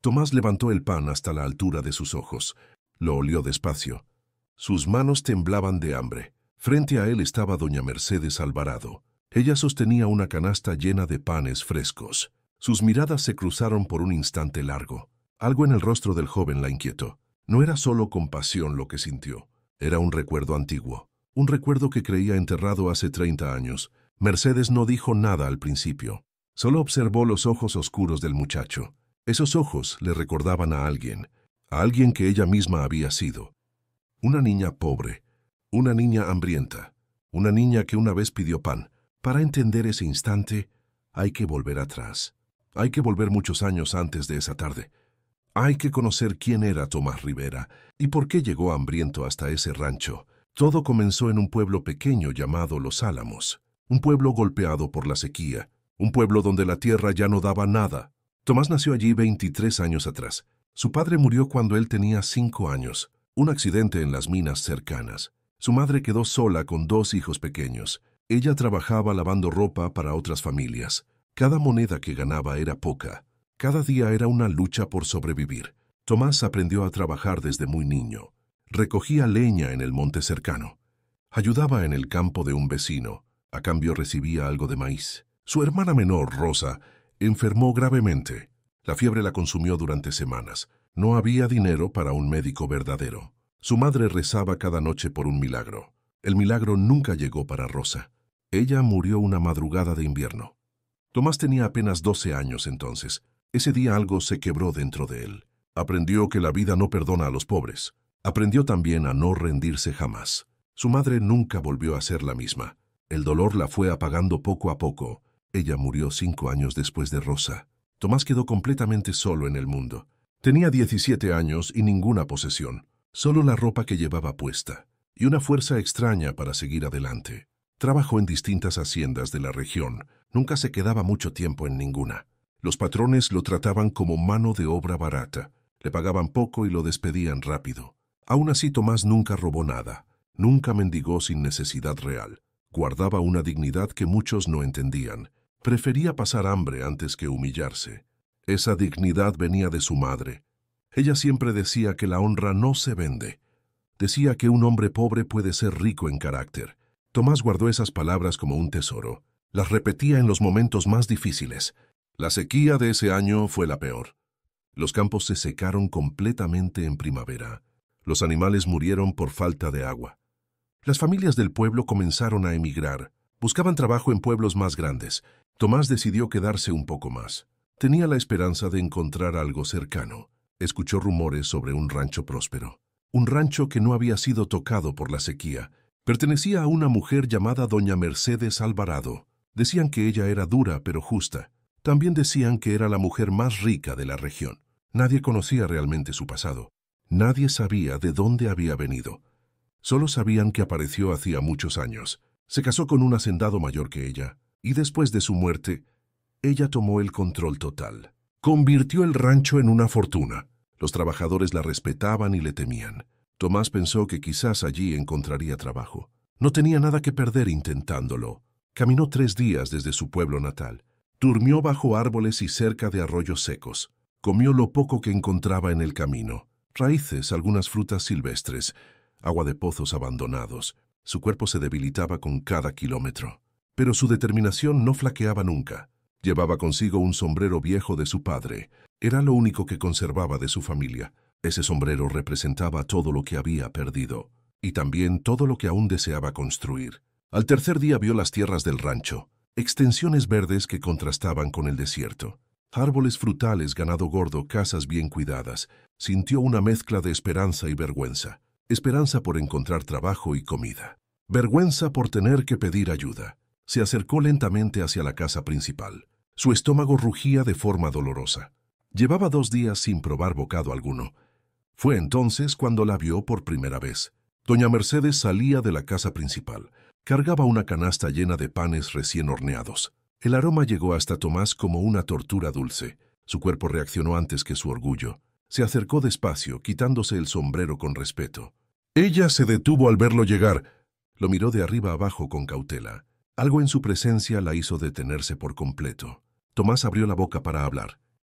Tomás levantó el pan hasta la altura de sus ojos. Lo olió despacio. Sus manos temblaban de hambre. Frente a él estaba doña Mercedes Alvarado. Ella sostenía una canasta llena de panes frescos. Sus miradas se cruzaron por un instante largo. Algo en el rostro del joven la inquietó. No era solo compasión lo que sintió. Era un recuerdo antiguo. Un recuerdo que creía enterrado hace 30 años. Mercedes no dijo nada al principio. Solo observó los ojos oscuros del muchacho. Esos ojos le recordaban a alguien que ella misma había sido. Una niña pobre, una niña hambrienta, una niña que una vez pidió pan. Para entender ese instante, hay que volver atrás. Hay que volver muchos años antes de esa tarde. Hay que conocer quién era Tomás Rivera y por qué llegó hambriento hasta ese rancho. Todo comenzó en un pueblo pequeño llamado Los Álamos, un pueblo golpeado por la sequía, un pueblo donde la tierra ya no daba nada. Tomás nació allí 23 años atrás. Su padre murió cuando él tenía 5 años, un accidente en las minas cercanas. Su madre quedó sola con 2 hijos pequeños. Ella trabajaba lavando ropa para otras familias. Cada moneda que ganaba era poca. Cada día era una lucha por sobrevivir. Tomás aprendió a trabajar desde muy niño. Recogía leña en el monte cercano. Ayudaba en el campo de un vecino. A cambio recibía algo de maíz. Su hermana menor, Rosa, enfermó gravemente. La fiebre la consumió durante semanas. No había dinero para un médico verdadero. Su madre rezaba cada noche por un milagro. El milagro nunca llegó para Rosa. Ella murió una madrugada de invierno. Tomás tenía apenas 12 años entonces. Ese día algo se quebró dentro de él. Aprendió que la vida no perdona a los pobres. Aprendió también a no rendirse jamás. Su madre nunca volvió a ser la misma. El dolor la fue apagando poco a poco. Ella murió 5 años después de Rosa. Tomás quedó completamente solo en el mundo. Tenía 17 años y ninguna posesión. Solo la ropa que llevaba puesta. Y una fuerza extraña para seguir adelante. Trabajó en distintas haciendas de la región. Nunca se quedaba mucho tiempo en ninguna. Los patrones lo trataban como mano de obra barata. Le pagaban poco y lo despedían rápido. Aún así, Tomás nunca robó nada. Nunca mendigó sin necesidad real. Guardaba una dignidad que muchos no entendían. Prefería pasar hambre antes que humillarse. Esa dignidad venía de su madre. Ella siempre decía que la honra no se vende. Decía que un hombre pobre puede ser rico en carácter. Tomás guardó esas palabras como un tesoro. Las repetía en los momentos más difíciles. La sequía de ese año fue la peor. Los campos se secaron completamente en primavera. Los animales murieron por falta de agua. Las familias del pueblo comenzaron a emigrar. Buscaban trabajo en pueblos más grandes. Tomás decidió quedarse un poco más. Tenía la esperanza de encontrar algo cercano. Escuchó rumores sobre un rancho próspero. Un rancho que no había sido tocado por la sequía. Pertenecía a una mujer llamada doña Mercedes Alvarado. Decían que ella era dura pero justa. También decían que era la mujer más rica de la región. Nadie conocía realmente su pasado. Nadie sabía de dónde había venido. Solo sabían que apareció hacía muchos años. Se casó con un hacendado mayor que ella, y después de su muerte, ella tomó el control total. Convirtió el rancho en una fortuna. Los trabajadores la respetaban y le temían. Tomás pensó que quizás allí encontraría trabajo. No tenía nada que perder intentándolo. Caminó 3 días desde su pueblo natal. Durmió bajo árboles y cerca de arroyos secos. Comió lo poco que encontraba en el camino. Raíces, algunas frutas silvestres, agua de pozos abandonados. Su cuerpo se debilitaba con cada kilómetro. Pero su determinación no flaqueaba nunca. Llevaba consigo un sombrero viejo de su padre. Era lo único que conservaba de su familia. Ese sombrero representaba todo lo que había perdido. Y también todo lo que aún deseaba construir. Al tercer día vio las tierras del rancho. Extensiones verdes que contrastaban con el desierto. Árboles frutales, ganado gordo, casas bien cuidadas. Sintió una mezcla de esperanza y vergüenza. Esperanza por encontrar trabajo y comida. Vergüenza por tener que pedir ayuda. Se acercó lentamente hacia la casa principal. Su estómago rugía de forma dolorosa. Llevaba 2 días sin probar bocado alguno. Fue entonces cuando la vio por primera vez. Doña Mercedes salía de la casa principal. Cargaba una canasta llena de panes recién horneados. El aroma llegó hasta Tomás como una tortura dulce. Su cuerpo reaccionó antes que su orgullo. Se acercó despacio, quitándose el sombrero con respeto. Ella se detuvo al verlo llegar. Lo miró de arriba abajo con cautela. Algo en su presencia la hizo detenerse por completo. Tomás abrió la boca para hablar.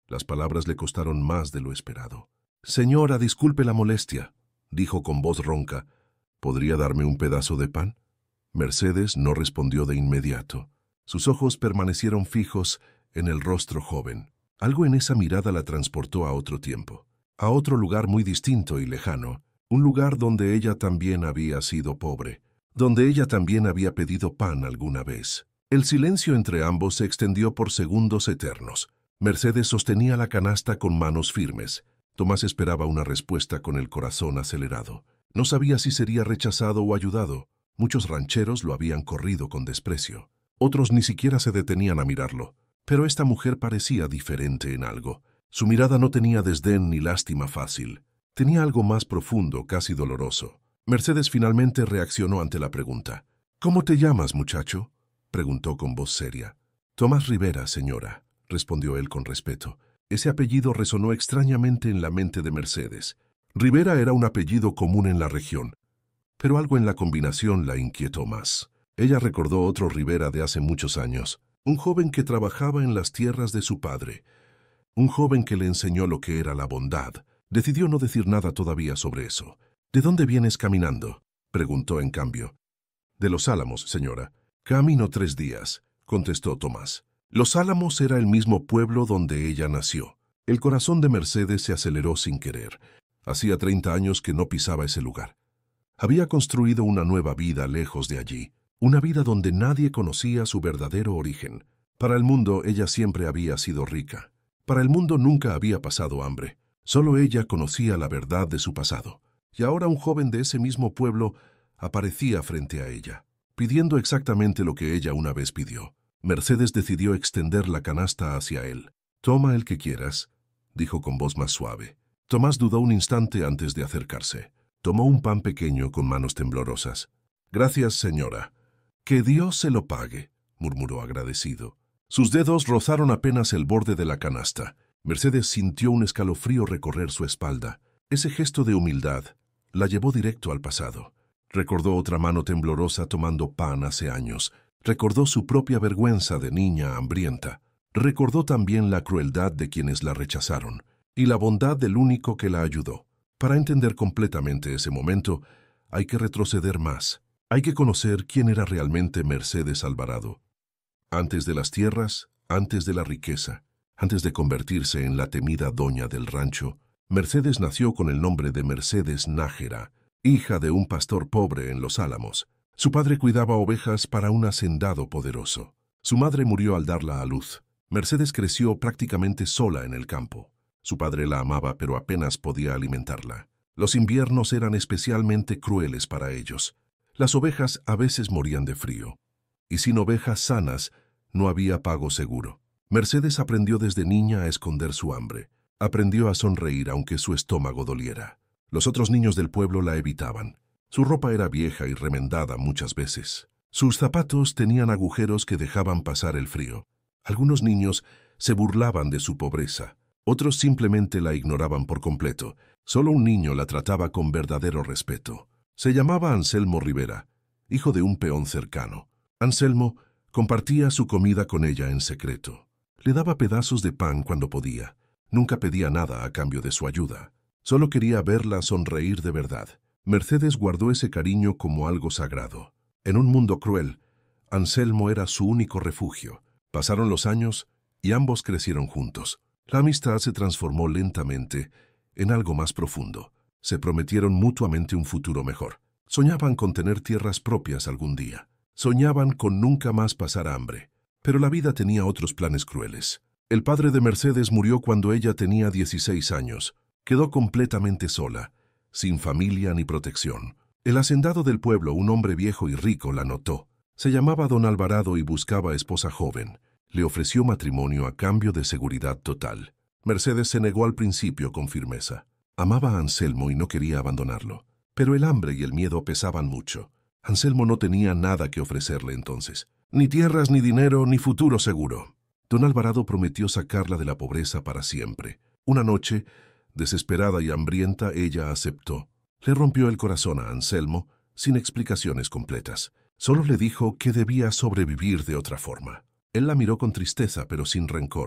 Las palabras le costaron más de lo esperado. «Señora, disculpe la molestia», dijo con voz ronca. «¿Podría darme un pedazo de pan?». Mercedes no respondió de inmediato. Sus ojos permanecieron fijos en el rostro joven. Algo en esa mirada la transportó a otro tiempo, a otro lugar muy distinto y lejano, un lugar donde ella también había sido pobre, donde ella también había pedido pan alguna vez. El silencio entre ambos se extendió por segundos eternos. Mercedes sostenía la canasta con manos firmes. Tomás esperaba una respuesta con el corazón acelerado. No sabía si sería rechazado o ayudado. Muchos rancheros lo habían corrido con desprecio. Otros ni siquiera se detenían a mirarlo. Pero esta mujer parecía diferente en algo. Su mirada no tenía desdén ni lástima fácil. Tenía algo más profundo, casi doloroso. Mercedes finalmente reaccionó ante la pregunta. «¿Cómo te llamas, muchacho?», preguntó con voz seria. «Tomás Rivera, señora», respondió él con respeto. Ese apellido resonó extrañamente en la mente de Mercedes. Rivera era un apellido común en la región, pero algo en la combinación la inquietó más. Ella recordó otro Rivera de hace muchos años, un joven que trabajaba en las tierras de su padre, un joven que le enseñó lo que era la bondad. Decidió no decir nada todavía sobre eso. «¿De dónde vienes caminando?», preguntó en cambio. «De Los Álamos, señora». «Camino 3 días», contestó Tomás. Los Álamos era el mismo pueblo donde ella nació. El corazón de Mercedes se aceleró sin querer. Hacía 30 años que no pisaba ese lugar. Había construido una nueva vida lejos de allí, una vida donde nadie conocía su verdadero origen. Para el mundo ella siempre había sido rica. Para el mundo nunca había pasado hambre. Solo ella conocía la verdad de su pasado. Y ahora un joven de ese mismo pueblo aparecía frente a ella, pidiendo exactamente lo que ella una vez pidió. Mercedes decidió extender la canasta hacia él. «Toma el que quieras», dijo con voz más suave. Tomás dudó un instante antes de acercarse. Tomó un pan pequeño con manos temblorosas. «Gracias, señora». «Que Dios se lo pague», murmuró agradecido. Sus dedos rozaron apenas el borde de la canasta. Mercedes sintió un escalofrío recorrer su espalda. Ese gesto de humildad la llevó directo al pasado. Recordó otra mano temblorosa tomando pan hace años. Recordó su propia vergüenza de niña hambrienta. Recordó también la crueldad de quienes la rechazaron y la bondad del único que la ayudó. Para entender completamente ese momento, hay que retroceder más. Hay que conocer quién era realmente Mercedes Alvarado. Antes de las tierras, antes de la riqueza, antes de convertirse en la temida doña del rancho, Mercedes nació con el nombre de Mercedes Nájera, hija de un pastor pobre en Los Álamos. Su padre cuidaba ovejas para un hacendado poderoso. Su madre murió al darla a luz. Mercedes creció prácticamente sola en el campo. Su padre la amaba, pero apenas podía alimentarla. Los inviernos eran especialmente crueles para ellos. Las ovejas a veces morían de frío. Y sin ovejas sanas, no había pago seguro. Mercedes aprendió desde niña a esconder su hambre. Aprendió a sonreír aunque su estómago doliera. Los otros niños del pueblo la evitaban. Su ropa era vieja y remendada muchas veces. Sus zapatos tenían agujeros que dejaban pasar el frío. Algunos niños se burlaban de su pobreza. Otros simplemente la ignoraban por completo. Solo un niño la trataba con verdadero respeto. Se llamaba Anselmo Rivera, hijo de un peón cercano. Anselmo compartía su comida con ella en secreto. Le daba pedazos de pan cuando podía. Nunca pedía nada a cambio de su ayuda. Solo quería verla sonreír de verdad. Mercedes guardó ese cariño como algo sagrado. En un mundo cruel, Anselmo era su único refugio. Pasaron los años y ambos crecieron juntos. La amistad se transformó lentamente en algo más profundo. Se prometieron mutuamente un futuro mejor. Soñaban con tener tierras propias algún día. Soñaban con nunca más pasar hambre. Pero la vida tenía otros planes crueles. El padre de Mercedes murió cuando ella tenía 16 años. Quedó completamente sola, sin familia ni protección. El hacendado del pueblo, un hombre viejo y rico, la notó. Se llamaba Don Alvarado y buscaba esposa joven. Le ofreció matrimonio a cambio de seguridad total. Mercedes se negó al principio con firmeza. Amaba a Anselmo y no quería abandonarlo. Pero el hambre y el miedo pesaban mucho. Anselmo no tenía nada que ofrecerle entonces. Ni tierras, ni dinero, ni futuro seguro. Don Alvarado prometió sacarla de la pobreza para siempre. Una noche, desesperada y hambrienta, ella aceptó. Le rompió el corazón a Anselmo sin explicaciones completas. Solo le dijo que debía sobrevivir de otra forma. Él la miró con tristeza, pero sin rencor.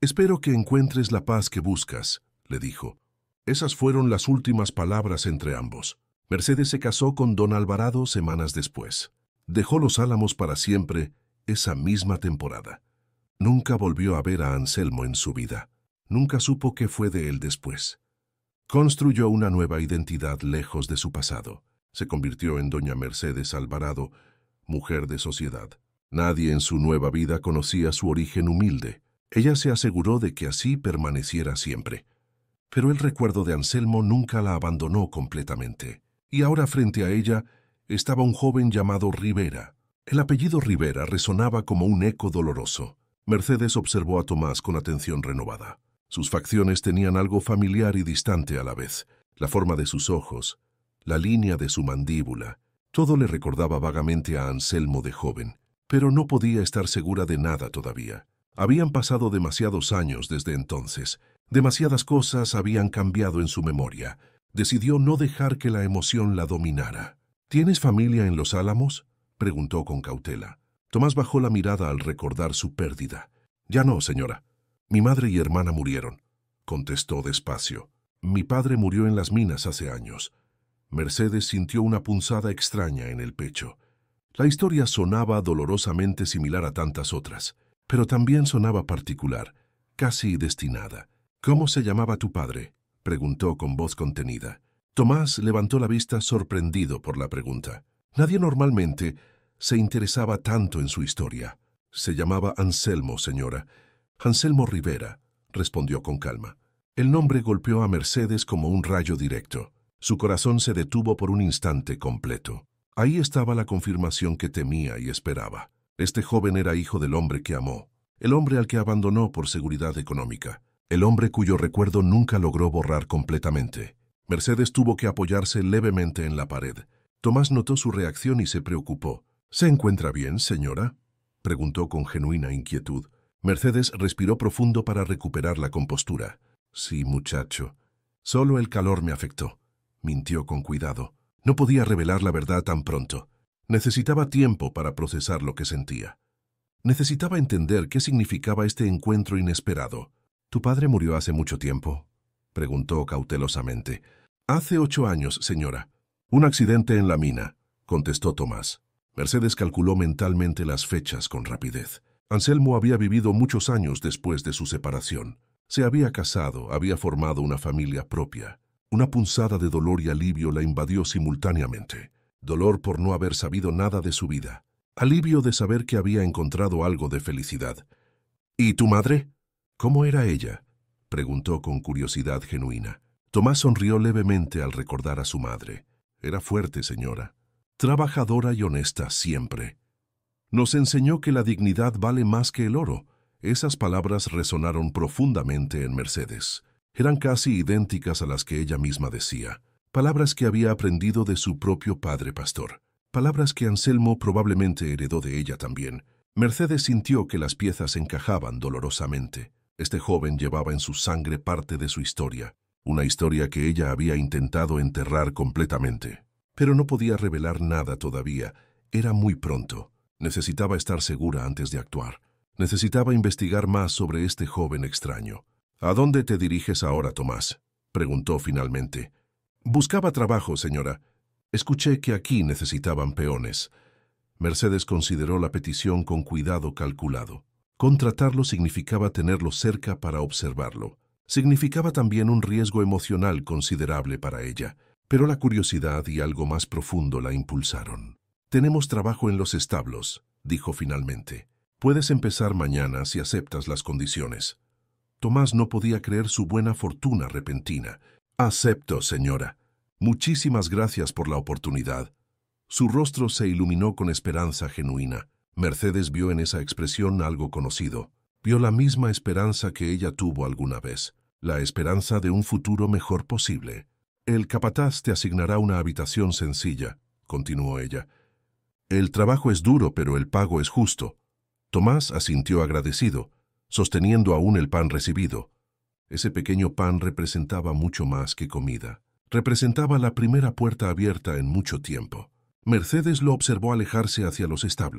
Espero que encuentres la paz que buscas, le dijo. Esas fueron las últimas palabras entre ambos. Mercedes se casó con don Alvarado semanas después. Dejó Los Álamos para siempre esa misma temporada. Nunca volvió a ver a Anselmo en su vida. Nunca supo qué fue de él después. Construyó una nueva identidad lejos de su pasado. Se convirtió en doña Mercedes Alvarado, mujer de sociedad. Nadie en su nueva vida conocía su origen humilde. Ella se aseguró de que así permaneciera siempre. Pero el recuerdo de Anselmo nunca la abandonó completamente. Y ahora frente a ella estaba un joven llamado Rivera. El apellido Rivera resonaba como un eco doloroso. Mercedes observó a Tomás con atención renovada. Sus facciones tenían algo familiar y distante a la vez. La forma de sus ojos, la línea de su mandíbula, todo le recordaba vagamente a Anselmo de joven, pero no podía estar segura de nada todavía. Habían pasado demasiados años desde entonces. Demasiadas cosas habían cambiado en su memoria. Decidió no dejar que la emoción la dominara. ¿Tienes familia en Los Álamos?, preguntó con cautela. Tomás bajó la mirada al recordar su pérdida. Ya no, señora. Mi madre y hermana murieron, contestó despacio. Mi padre murió en las minas hace años. Mercedes sintió una punzada extraña en el pecho. La historia sonaba dolorosamente similar a tantas otras, pero también sonaba particular, casi destinada. ¿Cómo se llamaba tu padre?, preguntó con voz contenida. Tomás levantó la vista sorprendido por la pregunta. Nadie normalmente se interesaba tanto en su historia. Se llamaba Anselmo, señora. Anselmo Rivera, respondió con calma. El nombre golpeó a Mercedes como un rayo directo. Su corazón se detuvo por un instante completo. Ahí estaba la confirmación que temía y esperaba. Este joven era hijo del hombre que amó, el hombre al que abandonó por seguridad económica, el hombre cuyo recuerdo nunca logró borrar completamente. Mercedes tuvo que apoyarse levemente en la pared. Tomás notó su reacción y se preocupó. ¿Se encuentra bien, señora?, preguntó con genuina inquietud. Mercedes respiró profundo para recuperar la compostura. Sí, muchacho. Solo el calor me afectó, mintió con cuidado. No podía revelar la verdad tan pronto. Necesitaba tiempo para procesar lo que sentía. Necesitaba entender qué significaba este encuentro inesperado. ¿Tu padre murió hace mucho tiempo?, preguntó cautelosamente. Hace 8 años, señora. Un accidente en la mina, contestó Tomás. Mercedes calculó mentalmente las fechas con rapidez. Anselmo había vivido muchos años después de su separación. Se había casado, había formado una familia propia. Una punzada de dolor y alivio la invadió simultáneamente. Dolor por no haber sabido nada de su vida. Alivio de saber que había encontrado algo de felicidad. ¿Y tu madre? ¿Cómo era ella?, preguntó con curiosidad genuina. Tomás sonrió levemente al recordar a su madre. Era fuerte, señora. Trabajadora y honesta siempre. Nos enseñó que la dignidad vale más que el oro. Esas palabras resonaron profundamente en Mercedes. Eran casi idénticas a las que ella misma decía. Palabras que había aprendido de su propio padre pastor. Palabras que Anselmo probablemente heredó de ella también. Mercedes sintió que las piezas encajaban dolorosamente. Este joven llevaba en su sangre parte de su historia. Una historia que ella había intentado enterrar completamente. Pero no podía revelar nada todavía. Era muy pronto. Necesitaba estar segura antes de actuar. Necesitaba investigar más sobre este joven extraño. ¿A dónde te diriges ahora, Tomás?, preguntó finalmente. Buscaba trabajo, señora. Escuché que aquí necesitaban peones. Mercedes consideró la petición con cuidado calculado. Contratarlo significaba tenerlo cerca para observarlo. Significaba también un riesgo emocional considerable para ella, pero la curiosidad y algo más profundo la impulsaron. Tenemos trabajo en los establos, dijo finalmente. Puedes empezar mañana si aceptas las condiciones. Tomás no podía creer su buena fortuna repentina. Acepto, señora. Muchísimas gracias por la oportunidad. Su rostro se iluminó con esperanza genuina. Mercedes vio en esa expresión algo conocido. Vio la misma esperanza que ella tuvo alguna vez, la esperanza de un futuro mejor posible. El capataz te asignará una habitación sencilla, continuó ella. El trabajo es duro, pero el pago es justo. Tomás asintió agradecido, sosteniendo aún el pan recibido. Ese pequeño pan representaba mucho más que comida. Representaba la primera puerta abierta en mucho tiempo. Mercedes lo observó alejarse hacia los establos.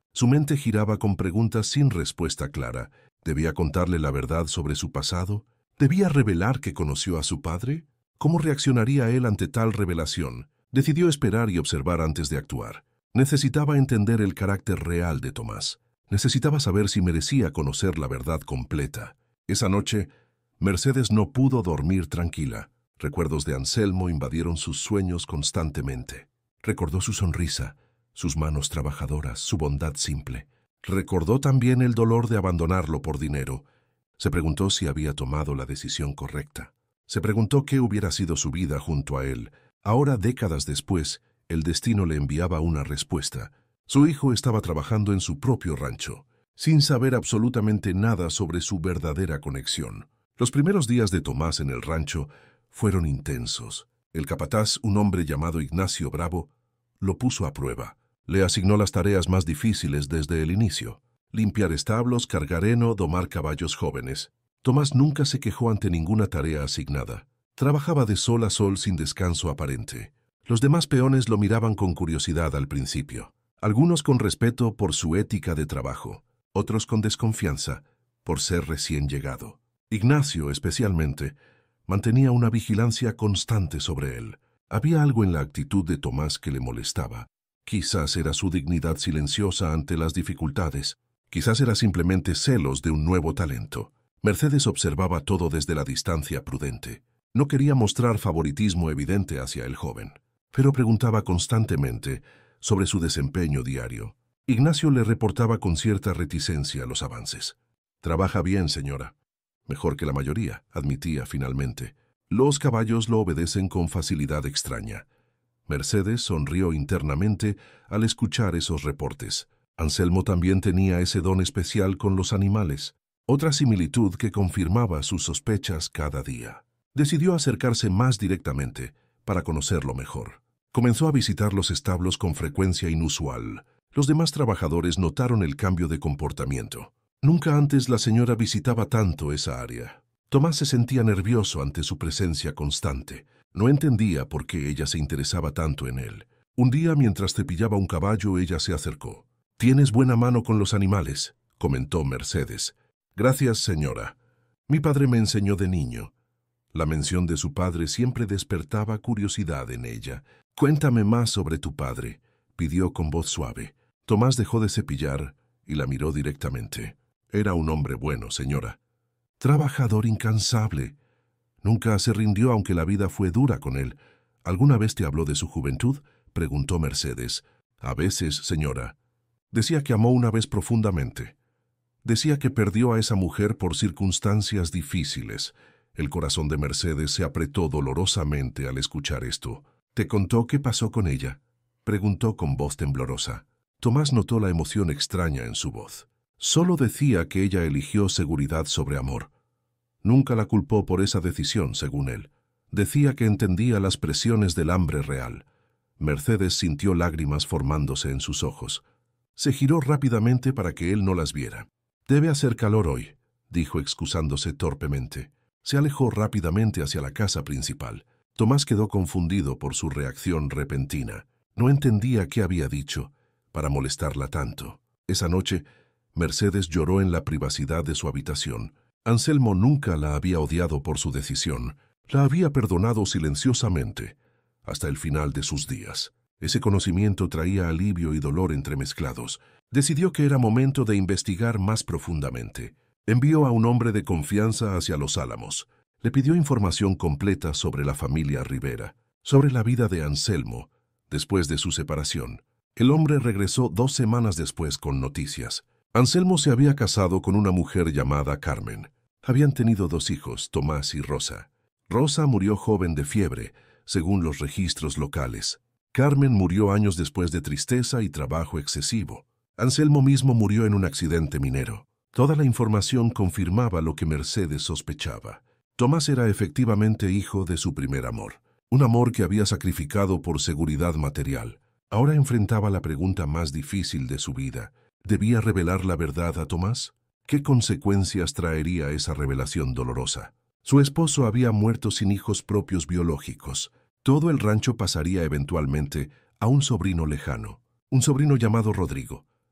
Su mente giraba con preguntas sin respuesta clara. ¿Debía contarle la verdad sobre su pasado? ¿Debía revelar que conoció a su padre? ¿Cómo reaccionaría él ante tal revelación? Decidió esperar y observar antes de actuar. Necesitaba entender el carácter real de Tomás. Necesitaba saber si merecía conocer la verdad completa. Esa noche, Mercedes no pudo dormir tranquila. Recuerdos de Anselmo invadieron sus sueños constantemente. Recordó su sonrisa, sus manos trabajadoras, su bondad simple. Recordó también el dolor de abandonarlo por dinero. Se preguntó si había tomado la decisión correcta. Se preguntó qué hubiera sido su vida junto a él. Ahora, décadas después, el destino le enviaba una respuesta. Su hijo estaba trabajando en su propio rancho, sin saber absolutamente nada sobre su verdadera conexión. Los primeros días de Tomás en el rancho fueron intensos. El capataz, un hombre llamado Ignacio Bravo, lo puso a prueba. Le asignó las tareas más difíciles desde el inicio: limpiar establos, cargar heno, domar caballos jóvenes. Tomás nunca se quejó ante ninguna tarea asignada. Trabajaba de sol a sol sin descanso aparente. Los demás peones lo miraban con curiosidad al principio. Algunos con respeto por su ética de trabajo, otros con desconfianza por ser recién llegado. Ignacio, especialmente, mantenía una vigilancia constante sobre él. Había algo en la actitud de Tomás que le molestaba. Quizás era su dignidad silenciosa ante las dificultades. Quizás era simplemente celos de un nuevo talento. Mercedes observaba todo desde la distancia prudente. No quería mostrar favoritismo evidente hacia el joven, pero preguntaba constantemente sobre su desempeño diario. Ignacio le reportaba con cierta reticencia los avances. «Trabaja bien, señora. Mejor que la mayoría», admitía finalmente. «Los caballos lo obedecen con facilidad extraña». Mercedes sonrió internamente al escuchar esos reportes. Anselmo también tenía ese don especial con los animales, otra similitud que confirmaba sus sospechas cada día. Decidió acercarse más directamente para conocerlo mejor. Comenzó a visitar los establos con frecuencia inusual. Los demás trabajadores notaron el cambio de comportamiento. Nunca antes la señora visitaba tanto esa área. Tomás se sentía nervioso ante su presencia constante. No entendía por qué ella se interesaba tanto en él. Un día, mientras cepillaba un caballo, ella se acercó. «Tienes buena mano con los animales», comentó Mercedes. «Gracias, señora. Mi padre me enseñó de niño». La mención de su padre siempre despertaba curiosidad en ella. «Cuéntame más sobre tu padre», pidió con voz suave. Tomás dejó de cepillar y la miró directamente. «Era un hombre bueno, señora. Trabajador incansable. Nunca se rindió aunque la vida fue dura con él. ¿Alguna vez te habló de su juventud?», preguntó Mercedes. «A veces, señora. Decía que amó una vez profundamente. Decía que perdió a esa mujer por circunstancias difíciles». El corazón de Mercedes se apretó dolorosamente al escuchar esto. «¿Te contó qué pasó con ella?», preguntó con voz temblorosa. Tomás notó la emoción extraña en su voz. Solo decía que ella eligió seguridad sobre amor. Nunca la culpó por esa decisión, según él. Decía que entendía las presiones del hambre real. Mercedes sintió lágrimas formándose en sus ojos. Se giró rápidamente para que él no las viera. «Debe hacer calor hoy», dijo excusándose torpemente. Se alejó rápidamente hacia la casa principal. Tomás quedó confundido por su reacción repentina. No entendía qué había dicho para molestarla tanto. Esa noche, Mercedes lloró en la privacidad de su habitación. Anselmo nunca la había odiado por su decisión. La había perdonado silenciosamente hasta el final de sus días. Ese conocimiento traía alivio y dolor entremezclados. Decidió que era momento de investigar más profundamente. Envió a un hombre de confianza hacia Los Álamos. Le pidió información completa sobre la familia Rivera, sobre la vida de Anselmo, después de su separación. El hombre regresó 2 semanas después con noticias. Anselmo se había casado con una mujer llamada Carmen. Habían tenido 2 hijos, Tomás y Rosa. Rosa murió joven de fiebre, según los registros locales. Carmen murió años después de tristeza y trabajo excesivo. Anselmo mismo murió en un accidente minero. Toda la información confirmaba lo que Mercedes sospechaba. Tomás era efectivamente hijo de su primer amor, un amor que había sacrificado por seguridad material. Ahora enfrentaba la pregunta más difícil de su vida. ¿Debía revelar la verdad a Tomás? ¿Qué consecuencias traería esa revelación dolorosa? Su esposo había muerto sin hijos propios biológicos. Todo el rancho pasaría eventualmente a un sobrino lejano, un sobrino llamado Rodrigo.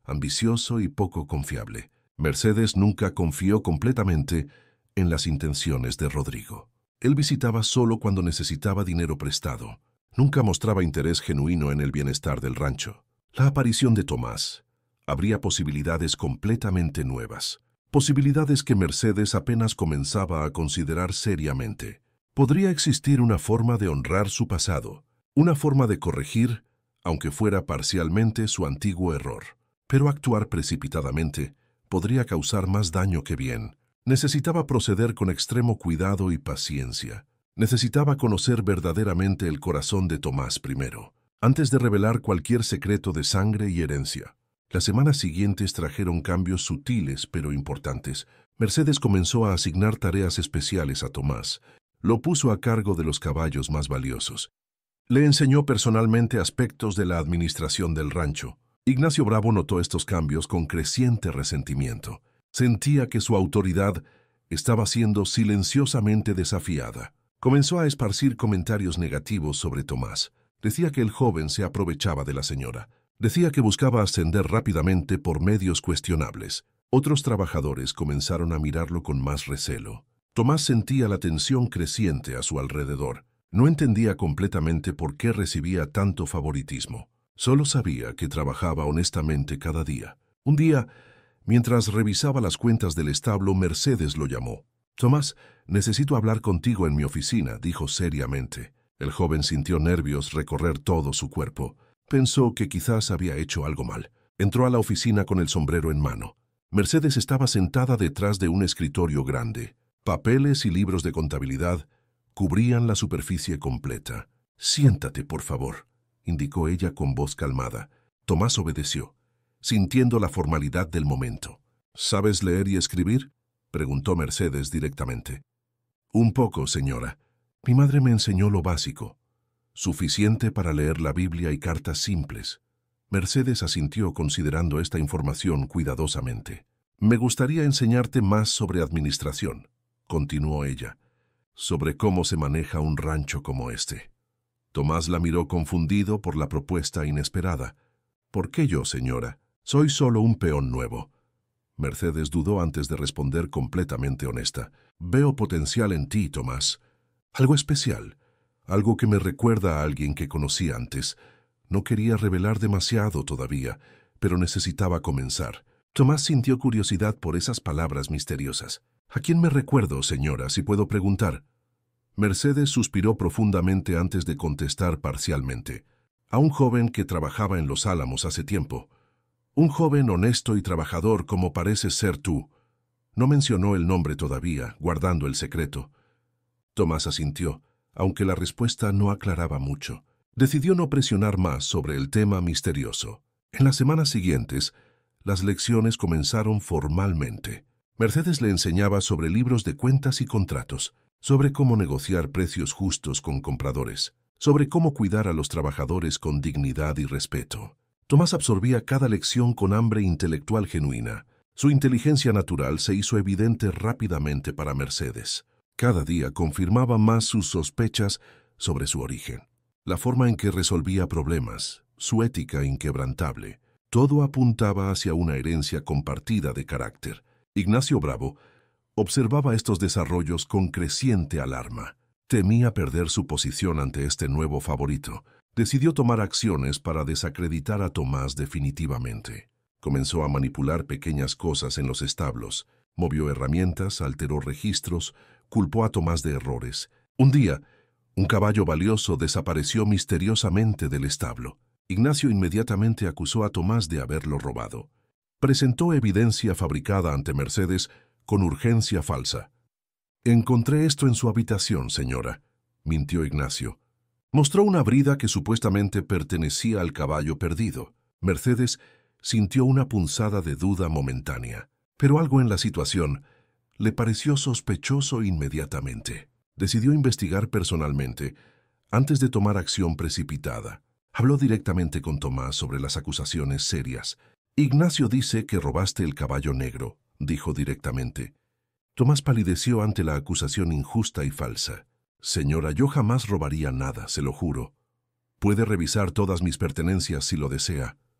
ambicioso y poco confiable. Mercedes nunca confió completamente en las intenciones de Rodrigo. Él visitaba solo cuando necesitaba dinero prestado. Nunca mostraba interés genuino en el bienestar del rancho. La aparición de Tomás abría posibilidades completamente nuevas. Posibilidades que Mercedes apenas comenzaba a considerar seriamente. Podría existir una forma de honrar su pasado, una forma de corregir, aunque fuera parcialmente, su antiguo error. Pero actuar precipitadamente podría causar más daño que bien. Necesitaba proceder con extremo cuidado y paciencia. Necesitaba conocer verdaderamente el corazón de Tomás primero, antes de revelar cualquier secreto de sangre y herencia. Las semanas siguientes trajeron cambios sutiles pero importantes. Mercedes comenzó a asignar tareas especiales a Tomás. Lo puso a cargo de los caballos más valiosos. Le enseñó personalmente aspectos de la administración del rancho. Ignacio Bravo notó estos cambios con creciente resentimiento. Sentía que su autoridad estaba siendo silenciosamente desafiada. Comenzó a esparcir comentarios negativos sobre Tomás. Decía que el joven se aprovechaba de la señora. Decía que buscaba ascender rápidamente por medios cuestionables. Otros trabajadores comenzaron a mirarlo con más recelo. Tomás sentía la tensión creciente a su alrededor. No entendía completamente por qué recibía tanto favoritismo. Solo sabía que trabajaba honestamente cada día. Un día, mientras revisaba las cuentas del establo, Mercedes lo llamó. «Tomás, necesito hablar contigo en mi oficina», dijo seriamente. El joven sintió nervios recorrer todo su cuerpo. Pensó que quizás había hecho algo mal. Entró a la oficina con el sombrero en mano. Mercedes estaba sentada detrás de un escritorio grande. Papeles y libros de contabilidad cubrían la superficie completa. «Siéntate, por favor», indicó ella con voz calmada. Tomás obedeció, sintiendo la formalidad del momento. «¿Sabes leer y escribir?», preguntó Mercedes directamente. «Un poco, señora. Mi madre me enseñó lo básico, suficiente para leer la Biblia y cartas simples». Mercedes asintió considerando esta información cuidadosamente. «Me gustaría enseñarte más sobre administración», continuó ella, «sobre cómo se maneja un rancho como este». Tomás la miró confundido por la propuesta inesperada. «¿Por qué yo, señora? Soy solo un peón nuevo». Mercedes dudó antes de responder completamente honesta. «Veo potencial en ti, Tomás. Algo especial. Algo que me recuerda a alguien que conocí antes. No quería revelar demasiado todavía, pero necesitaba comenzar». Tomás sintió curiosidad por esas palabras misteriosas. «¿A quién me recuerdo, señora, si puedo preguntar?» Mercedes suspiró profundamente antes de contestar parcialmente. «A un joven que trabajaba en Los Álamos hace tiempo. Un joven honesto y trabajador como pareces ser tú». No mencionó el nombre todavía, guardando el secreto. Tomás asintió, aunque la respuesta no aclaraba mucho. Decidió no presionar más sobre el tema misterioso. En las semanas siguientes, las lecciones comenzaron formalmente. Mercedes le enseñaba sobre libros de cuentas y contratos, sobre cómo negociar precios justos con compradores, sobre cómo cuidar a los trabajadores con dignidad y respeto. Tomás absorbía cada lección con hambre intelectual genuina. Su inteligencia natural se hizo evidente rápidamente para Mercedes. Cada día confirmaba más sus sospechas sobre su origen, la forma en que resolvía problemas, su ética inquebrantable. Todo apuntaba hacia una herencia compartida de carácter. Ignacio Bravo observaba estos desarrollos con creciente alarma. Temía perder su posición ante este nuevo favorito. Decidió tomar acciones para desacreditar a Tomás definitivamente. Comenzó a manipular pequeñas cosas en los establos, movió herramientas, alteró registros, culpó a Tomás de errores. Un día, un caballo valioso desapareció misteriosamente del establo. Ignacio inmediatamente acusó a Tomás de haberlo robado. Presentó evidencia fabricada ante Mercedes con urgencia falsa. «Encontré esto en su habitación, señora», mintió Ignacio. Mostró una brida que supuestamente pertenecía al caballo perdido. Mercedes sintió una punzada de duda momentánea, pero algo en la situación le pareció sospechoso inmediatamente. Decidió investigar personalmente antes de tomar acción precipitada. Habló directamente con Tomás sobre las acusaciones serias. «Ignacio dice que robaste el caballo negro», dijo directamente. Tomás palideció ante la acusación injusta y falsa. «Señora, yo jamás robaría nada, se lo juro. Puede revisar todas mis pertenencias si lo desea».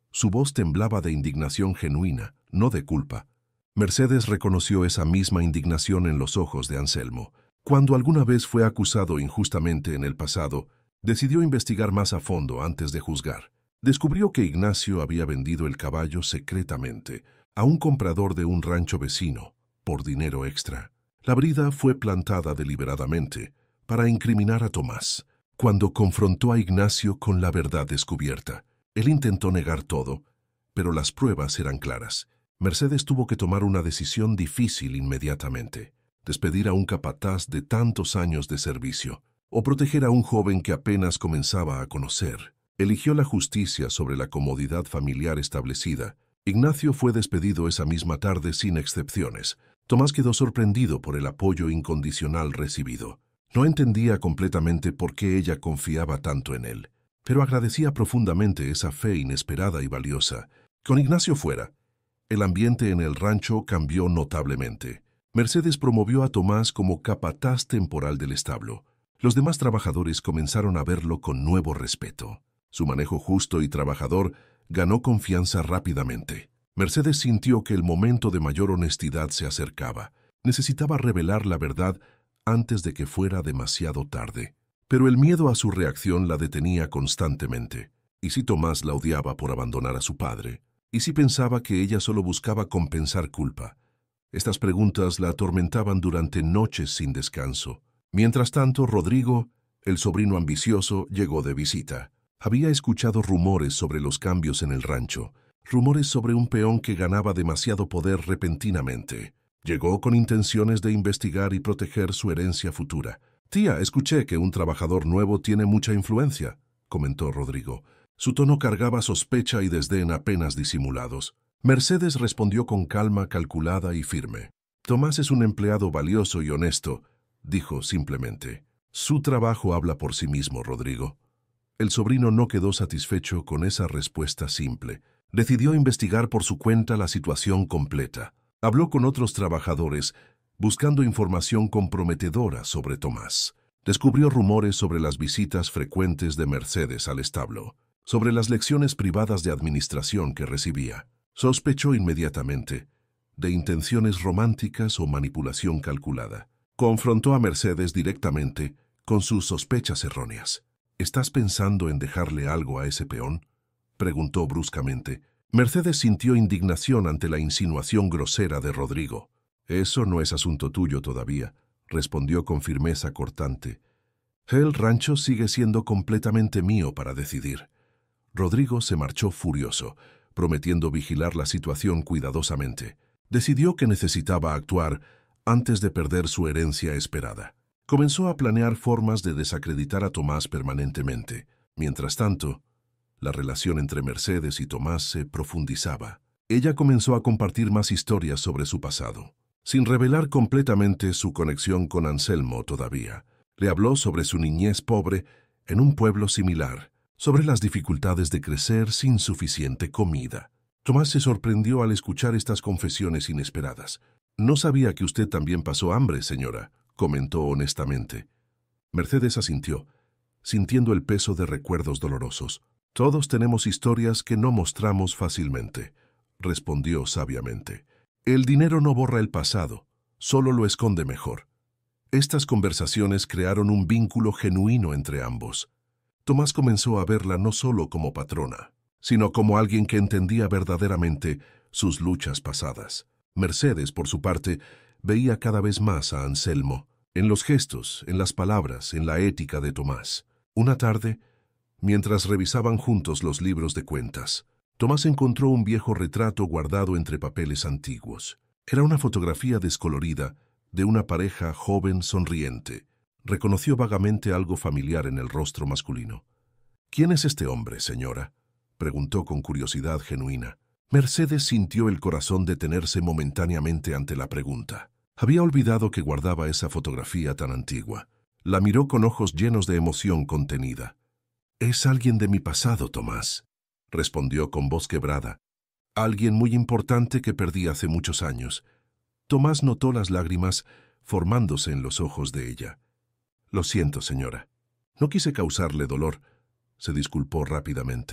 Su voz temblaba de indignación genuina, no de culpa. Mercedes reconoció esa misma indignación en los ojos de Anselmo. Cuando alguna vez fue acusado injustamente en el pasado, decidió investigar más a fondo antes de juzgar. Descubrió que Ignacio había vendido el caballo secretamente a un comprador de un rancho vecino, por dinero extra. La brida fue plantada deliberadamente para incriminar a Tomás. Cuando confrontó a Ignacio con la verdad descubierta, él intentó negar todo, pero las pruebas eran claras. Mercedes tuvo que tomar una decisión difícil inmediatamente: despedir a un capataz de tantos años de servicio, o proteger a un joven que apenas comenzaba a conocer. Eligió la justicia sobre la comodidad familiar establecida. Ignacio fue despedido esa misma tarde sin excepciones. Tomás quedó sorprendido por el apoyo incondicional recibido. No entendía completamente por qué ella confiaba tanto en él, pero agradecía profundamente esa fe inesperada y valiosa. Con Ignacio fuera, el ambiente en el rancho cambió notablemente. Mercedes promovió a Tomás como capataz temporal del establo. Los demás trabajadores comenzaron a verlo con nuevo respeto. Su manejo justo y trabajador ganó confianza rápidamente. Mercedes sintió que el momento de mayor honestidad se acercaba. Necesitaba revelar la verdad antes de que fuera demasiado tarde. Pero el miedo a su reacción la detenía constantemente. ¿Y si Tomás la odiaba por abandonar a su padre? ¿Y si pensaba que ella solo buscaba compensar culpa? Estas preguntas la atormentaban durante noches sin descanso. Mientras tanto, Rodrigo, el sobrino ambicioso, llegó de visita. Había escuchado rumores sobre los cambios en el rancho, rumores sobre un peón que ganaba demasiado poder repentinamente. Llegó con intenciones de investigar y proteger su herencia futura. «Tía, escuché que un trabajador nuevo tiene mucha influencia», comentó Rodrigo. Su tono cargaba sospecha y desdén apenas disimulados. Mercedes respondió con calma calculada y firme. «Tomás es un empleado valioso y honesto», dijo simplemente. «Su trabajo habla por sí mismo, Rodrigo». El sobrino no quedó satisfecho con esa respuesta simple. Decidió investigar por su cuenta la situación completa. Habló con otros trabajadores, buscando información comprometedora sobre Tomás. Descubrió rumores sobre las visitas frecuentes de Mercedes al establo, sobre las lecciones privadas de administración que recibía. Sospechó inmediatamente de intenciones románticas o manipulación calculada. Confrontó a Mercedes directamente con sus sospechas erróneas. «¿Estás pensando en dejarle algo a ese peón?», preguntó bruscamente. Mercedes sintió indignación ante la insinuación grosera de Rodrigo. «Eso no es asunto tuyo todavía», respondió con firmeza cortante. «El rancho sigue siendo completamente mío para decidir». Rodrigo se marchó furioso, prometiendo vigilar la situación cuidadosamente. Decidió que necesitaba actuar antes de perder su herencia esperada. Comenzó a planear formas de desacreditar a Tomás permanentemente. Mientras tanto, la relación entre Mercedes y Tomás se profundizaba. Ella comenzó a compartir más historias sobre su pasado, sin revelar completamente su conexión con Anselmo todavía. Le habló sobre su niñez pobre en un pueblo similar, sobre las dificultades de crecer sin suficiente comida. Tomás se sorprendió al escuchar estas confesiones inesperadas. «No sabía que usted también pasó hambre, señora», comentó honestamente. Mercedes asintió, sintiendo el peso de recuerdos dolorosos. «Todos tenemos historias que no mostramos fácilmente», respondió sabiamente. «El dinero no borra el pasado, solo lo esconde mejor». Estas conversaciones crearon un vínculo genuino entre ambos. Tomás comenzó a verla no solo como patrona, sino como alguien que entendía verdaderamente sus luchas pasadas. Mercedes, por su parte, veía cada vez más a Anselmo, en los gestos, en las palabras, en la ética de Tomás. Una tarde, mientras revisaban juntos los libros de cuentas, Tomás encontró un viejo retrato guardado entre papeles antiguos. Era una fotografía descolorida de una pareja joven sonriente. Reconoció vagamente algo familiar en el rostro masculino. «¿Quién es este hombre, señora?», preguntó con curiosidad genuina. Mercedes sintió el corazón detenerse momentáneamente ante la pregunta. Había olvidado que guardaba esa fotografía tan antigua. La miró con ojos llenos de emoción contenida. «Es alguien de mi pasado, Tomás», respondió con voz quebrada. «Alguien muy importante que perdí hace muchos años». Tomás notó las lágrimas formándose en los ojos de ella. «Lo siento, señora. No quise causarle dolor», se disculpó rápidamente.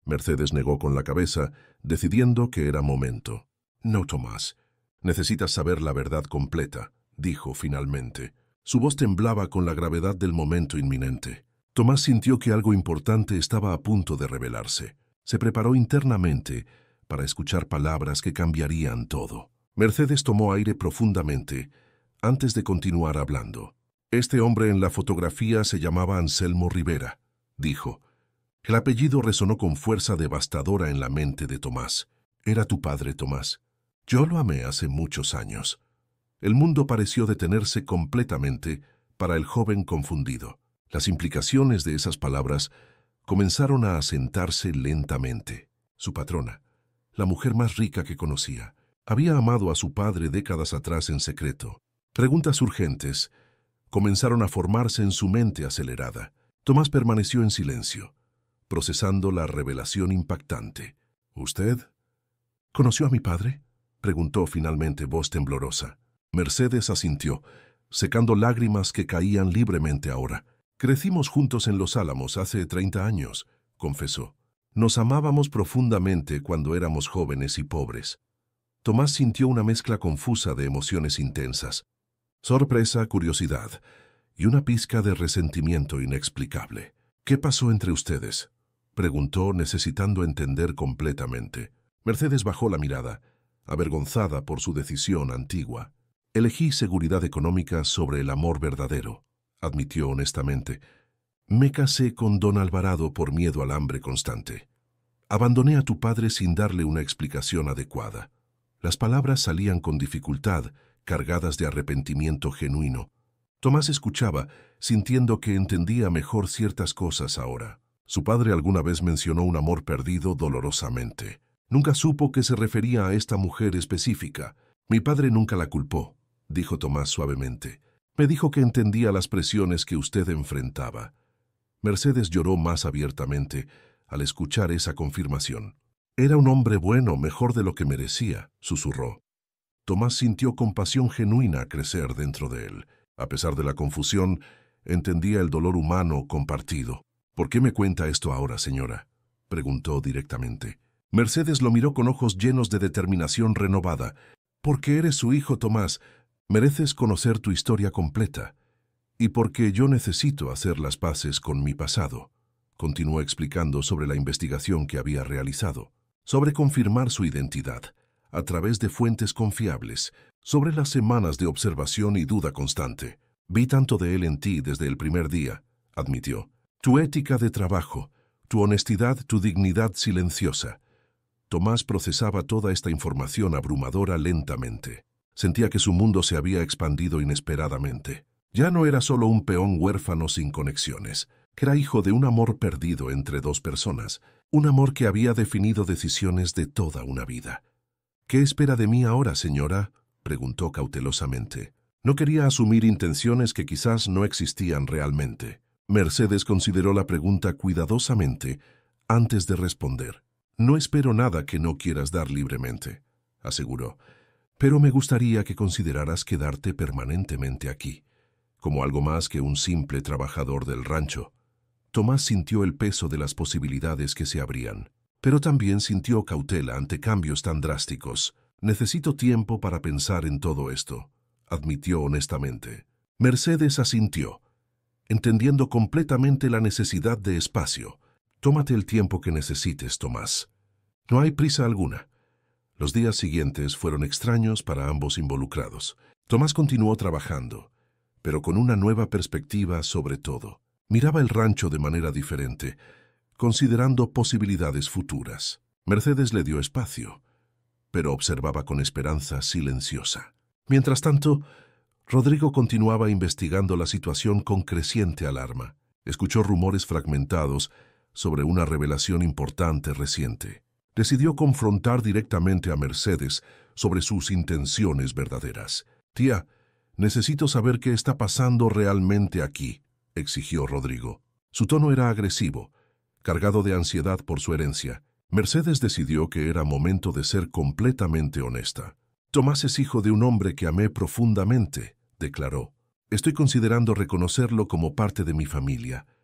Mercedes negó con la cabeza, decidiendo que era momento. No, Tomás. Necesitas saber la verdad completa, dijo finalmente. Su voz temblaba con la gravedad del momento inminente. Tomás sintió que algo importante estaba a punto de revelarse. Se preparó internamente para escuchar palabras que cambiarían todo. Mercedes tomó aire profundamente antes de continuar hablando. Este hombre en la fotografía se llamaba Anselmo Rivera, dijo. El apellido resonó con fuerza devastadora en la mente de Tomás. Era tu padre, Tomás. Yo lo amé hace muchos años. El mundo pareció detenerse completamente para el joven confundido. Las implicaciones de esas palabras comenzaron a asentarse lentamente. Su patrona, la mujer más rica que conocía, había amado a su padre décadas atrás en secreto. Preguntas urgentes comenzaron a formarse en su mente acelerada. Tomás permaneció en silencio, procesando la revelación impactante. ¿Usted conoció a mi padre?, preguntó finalmente voz temblorosa. Mercedes asintió, secando lágrimas que caían libremente ahora. Crecimos juntos en Los Álamos hace 30 años, confesó. Nos amábamos profundamente cuando éramos jóvenes y pobres. Tomás sintió una mezcla confusa de emociones intensas. Sorpresa, curiosidad y una pizca de resentimiento inexplicable. ¿Qué pasó entre ustedes?, preguntó, necesitando entender completamente. Mercedes bajó la mirada, avergonzada por su decisión antigua. Elegí seguridad económica sobre el amor verdadero, admitió honestamente. Me casé con don Alvarado por miedo al hambre constante. Abandoné a tu padre sin darle una explicación adecuada. Las palabras salían con dificultad, cargadas de arrepentimiento genuino. Tomás escuchaba, sintiendo que entendía mejor ciertas cosas ahora. Su padre alguna vez mencionó un amor perdido dolorosamente. Nunca supo que se refería a esta mujer específica. Mi padre nunca la culpó, dijo Tomás suavemente. Me dijo que entendía las presiones que usted enfrentaba. Mercedes lloró más abiertamente al escuchar esa confirmación. Era un hombre bueno, mejor de lo que merecía, susurró. Tomás sintió compasión genuina crecer dentro de él. A pesar de la confusión, entendía el dolor humano compartido. ¿Por qué me cuenta esto ahora, señora?, preguntó directamente. Mercedes lo miró con ojos llenos de determinación renovada. Porque eres su hijo, Tomás, mereces conocer tu historia completa. Y porque yo necesito hacer las paces con mi pasado, continuó explicando sobre la investigación que había realizado, sobre confirmar su identidad, a través de fuentes confiables, sobre las semanas de observación y duda constante. Vi tanto de él en ti desde el primer día, admitió. Tu ética de trabajo, tu honestidad, tu dignidad silenciosa. Tomás procesaba toda esta información abrumadora lentamente. Sentía que su mundo se había expandido inesperadamente. Ya no era solo un peón huérfano sin conexiones, que era hijo de un amor perdido entre dos personas, un amor que había definido decisiones de toda una vida. ¿Qué espera de mí ahora, señora?, preguntó cautelosamente. No quería asumir intenciones que quizás no existían realmente. Mercedes consideró la pregunta cuidadosamente antes de responder. No espero nada que no quieras dar libremente, aseguró, pero me gustaría que consideraras quedarte permanentemente aquí, como algo más que un simple trabajador del rancho. Tomás sintió el peso de las posibilidades que se abrían, pero también sintió cautela ante cambios tan drásticos. Necesito tiempo para pensar en todo esto, admitió honestamente. Mercedes asintió, entendiendo completamente la necesidad de espacio. Tómate el tiempo que necesites, Tomás. No hay prisa alguna. Los días siguientes fueron extraños para ambos involucrados. Tomás continuó trabajando, pero con una nueva perspectiva sobre todo. Miraba el rancho de manera diferente, considerando posibilidades futuras. Mercedes le dio espacio, pero observaba con esperanza silenciosa. Mientras tanto, Rodrigo continuaba investigando la situación con creciente alarma. Escuchó rumores fragmentados sobre una revelación importante reciente. Decidió confrontar directamente a Mercedes sobre sus intenciones verdaderas. «Tía, necesito saber qué está pasando realmente aquí», exigió Rodrigo. Su tono era agresivo, cargado de ansiedad por su herencia. Mercedes decidió que era momento de ser completamente honesta. «Tomás es hijo de un hombre que amé profundamente», declaró. «Estoy considerando reconocerlo como parte de mi familia.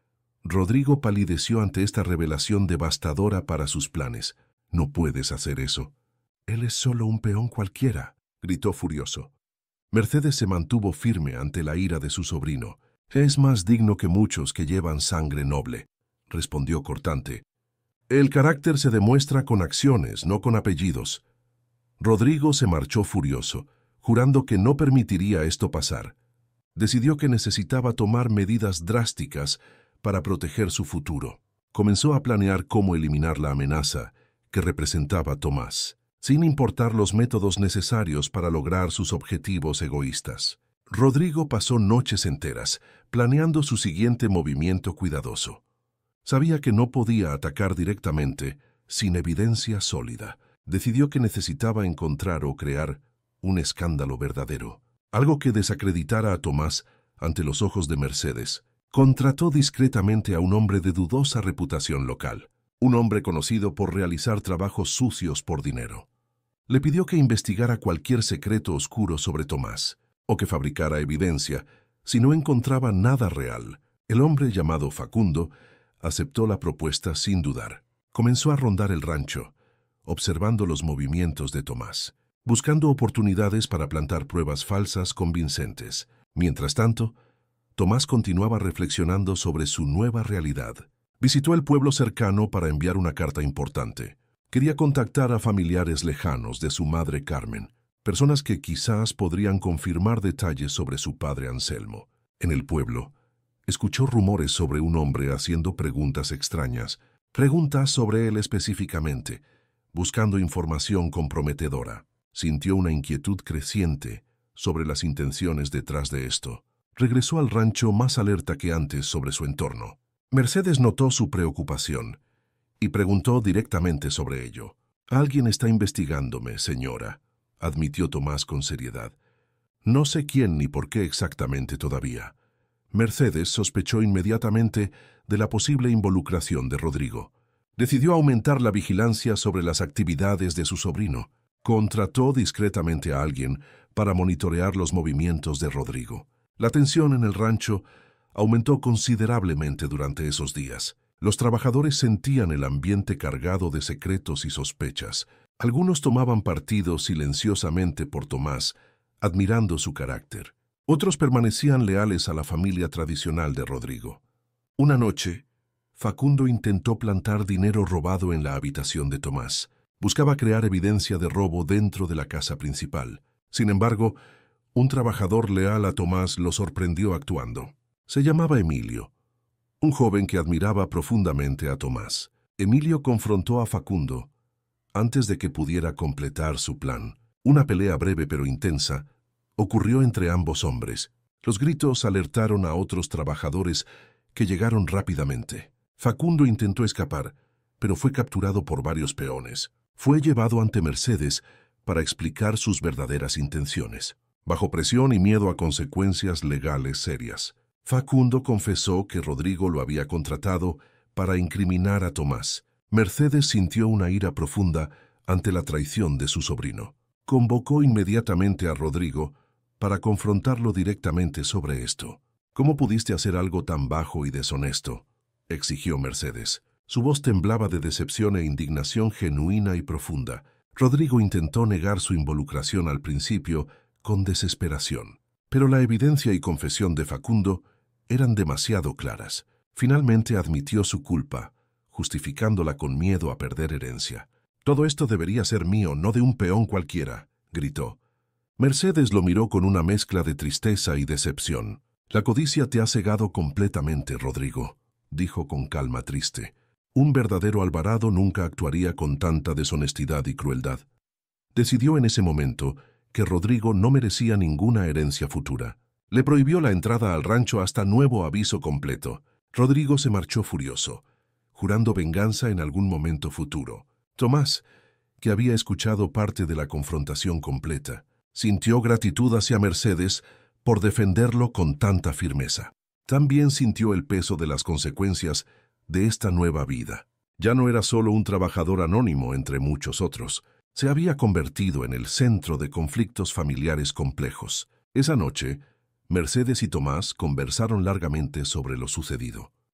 Rodrigo palideció ante esta revelación devastadora para sus planes. «No puedes hacer eso. Él es solo un peón cualquiera», gritó furioso. Mercedes se mantuvo firme ante la ira de su sobrino. «Es más digno que muchos que llevan sangre noble», respondió cortante. «El carácter se demuestra con acciones, no con apellidos». Rodrigo se marchó furioso, jurando que no permitiría esto pasar. Decidió que necesitaba tomar medidas drásticas para proteger su futuro. Comenzó a planear cómo eliminar la amenaza que representaba Tomás, sin importar los métodos necesarios para lograr sus objetivos egoístas. Rodrigo pasó noches enteras planeando su siguiente movimiento cuidadoso. Sabía que no podía atacar directamente sin evidencia sólida. Decidió que necesitaba encontrar o crear un escándalo verdadero, algo que desacreditara a Tomás ante los ojos de Mercedes. Contrató discretamente a un hombre de dudosa reputación local, un hombre conocido por realizar trabajos sucios por dinero. Le pidió que investigara cualquier secreto oscuro sobre Tomás, o que fabricara evidencia si no encontraba nada real. El hombre llamado Facundo aceptó la propuesta sin dudar. Comenzó a rondar el rancho, observando los movimientos de Tomás, buscando oportunidades para plantar pruebas falsas convincentes. Mientras tanto, Tomás continuaba reflexionando sobre su nueva realidad. Visitó el pueblo cercano para enviar una carta importante. Quería contactar a familiares lejanos de su madre Carmen, personas que quizás podrían confirmar detalles sobre su padre Anselmo. En el pueblo, escuchó rumores sobre un hombre haciendo preguntas extrañas, preguntas sobre él específicamente, buscando información comprometedora. Sintió una inquietud creciente sobre las intenciones detrás de esto. Regresó al rancho más alerta que antes sobre su entorno. Mercedes notó su preocupación y preguntó directamente sobre ello. «Alguien está investigándome, señora», admitió Tomás con seriedad. «No sé quién ni por qué exactamente todavía». Mercedes sospechó inmediatamente de la posible involucración de Rodrigo. Decidió aumentar la vigilancia sobre las actividades de su sobrino. Contrató discretamente a alguien para monitorear los movimientos de Rodrigo. La tensión en el rancho aumentó considerablemente durante esos días. Los trabajadores sentían el ambiente cargado de secretos y sospechas. Algunos tomaban partido silenciosamente por Tomás, admirando su carácter. Otros permanecían leales a la familia tradicional de Rodrigo. Una noche, Facundo intentó plantar dinero robado en la habitación de Tomás. Buscaba crear evidencia de robo dentro de la casa principal. Sin embargo, un trabajador leal a Tomás lo sorprendió actuando. Se llamaba Emilio, un joven que admiraba profundamente a Tomás. Emilio confrontó a Facundo antes de que pudiera completar su plan. Una pelea breve pero intensa ocurrió entre ambos hombres. Los gritos alertaron a otros trabajadores que llegaron rápidamente. Facundo intentó escapar, pero fue capturado por varios peones. Fue llevado ante Mercedes para explicar sus verdaderas intenciones. Bajo presión y miedo a consecuencias legales serias, Facundo confesó que Rodrigo lo había contratado para incriminar a Tomás. Mercedes sintió una ira profunda ante la traición de su sobrino. Convocó inmediatamente a Rodrigo para confrontarlo directamente sobre esto. «¿Cómo pudiste hacer algo tan bajo y deshonesto?», exigió Mercedes. Su voz temblaba de decepción e indignación genuina y profunda. Rodrigo intentó negar su involucración al principio con desesperación, pero la evidencia y confesión de Facundo eran demasiado claras. Finalmente admitió su culpa, justificándola con miedo a perder herencia. «Todo esto debería ser mío, no de un peón cualquiera», gritó. Mercedes lo miró con una mezcla de tristeza y decepción. «La codicia te ha cegado completamente, Rodrigo», dijo con calma triste. «Un verdadero Alvarado nunca actuaría con tanta deshonestidad y crueldad». Decidió en ese momento que Rodrigo no merecía ninguna herencia futura. Le prohibió la entrada al rancho hasta nuevo aviso completo. Rodrigo se marchó furioso, jurando venganza en algún momento futuro. Tomás, que había escuchado parte de la confrontación completa, sintió gratitud hacia Mercedes por defenderlo con tanta firmeza. También sintió el peso de las consecuencias de esta nueva vida. Ya no era solo un trabajador anónimo entre muchos otros. Se había convertido en el centro de conflictos familiares complejos. Esa noche, Mercedes y Tomás conversaron largamente sobre lo sucedido.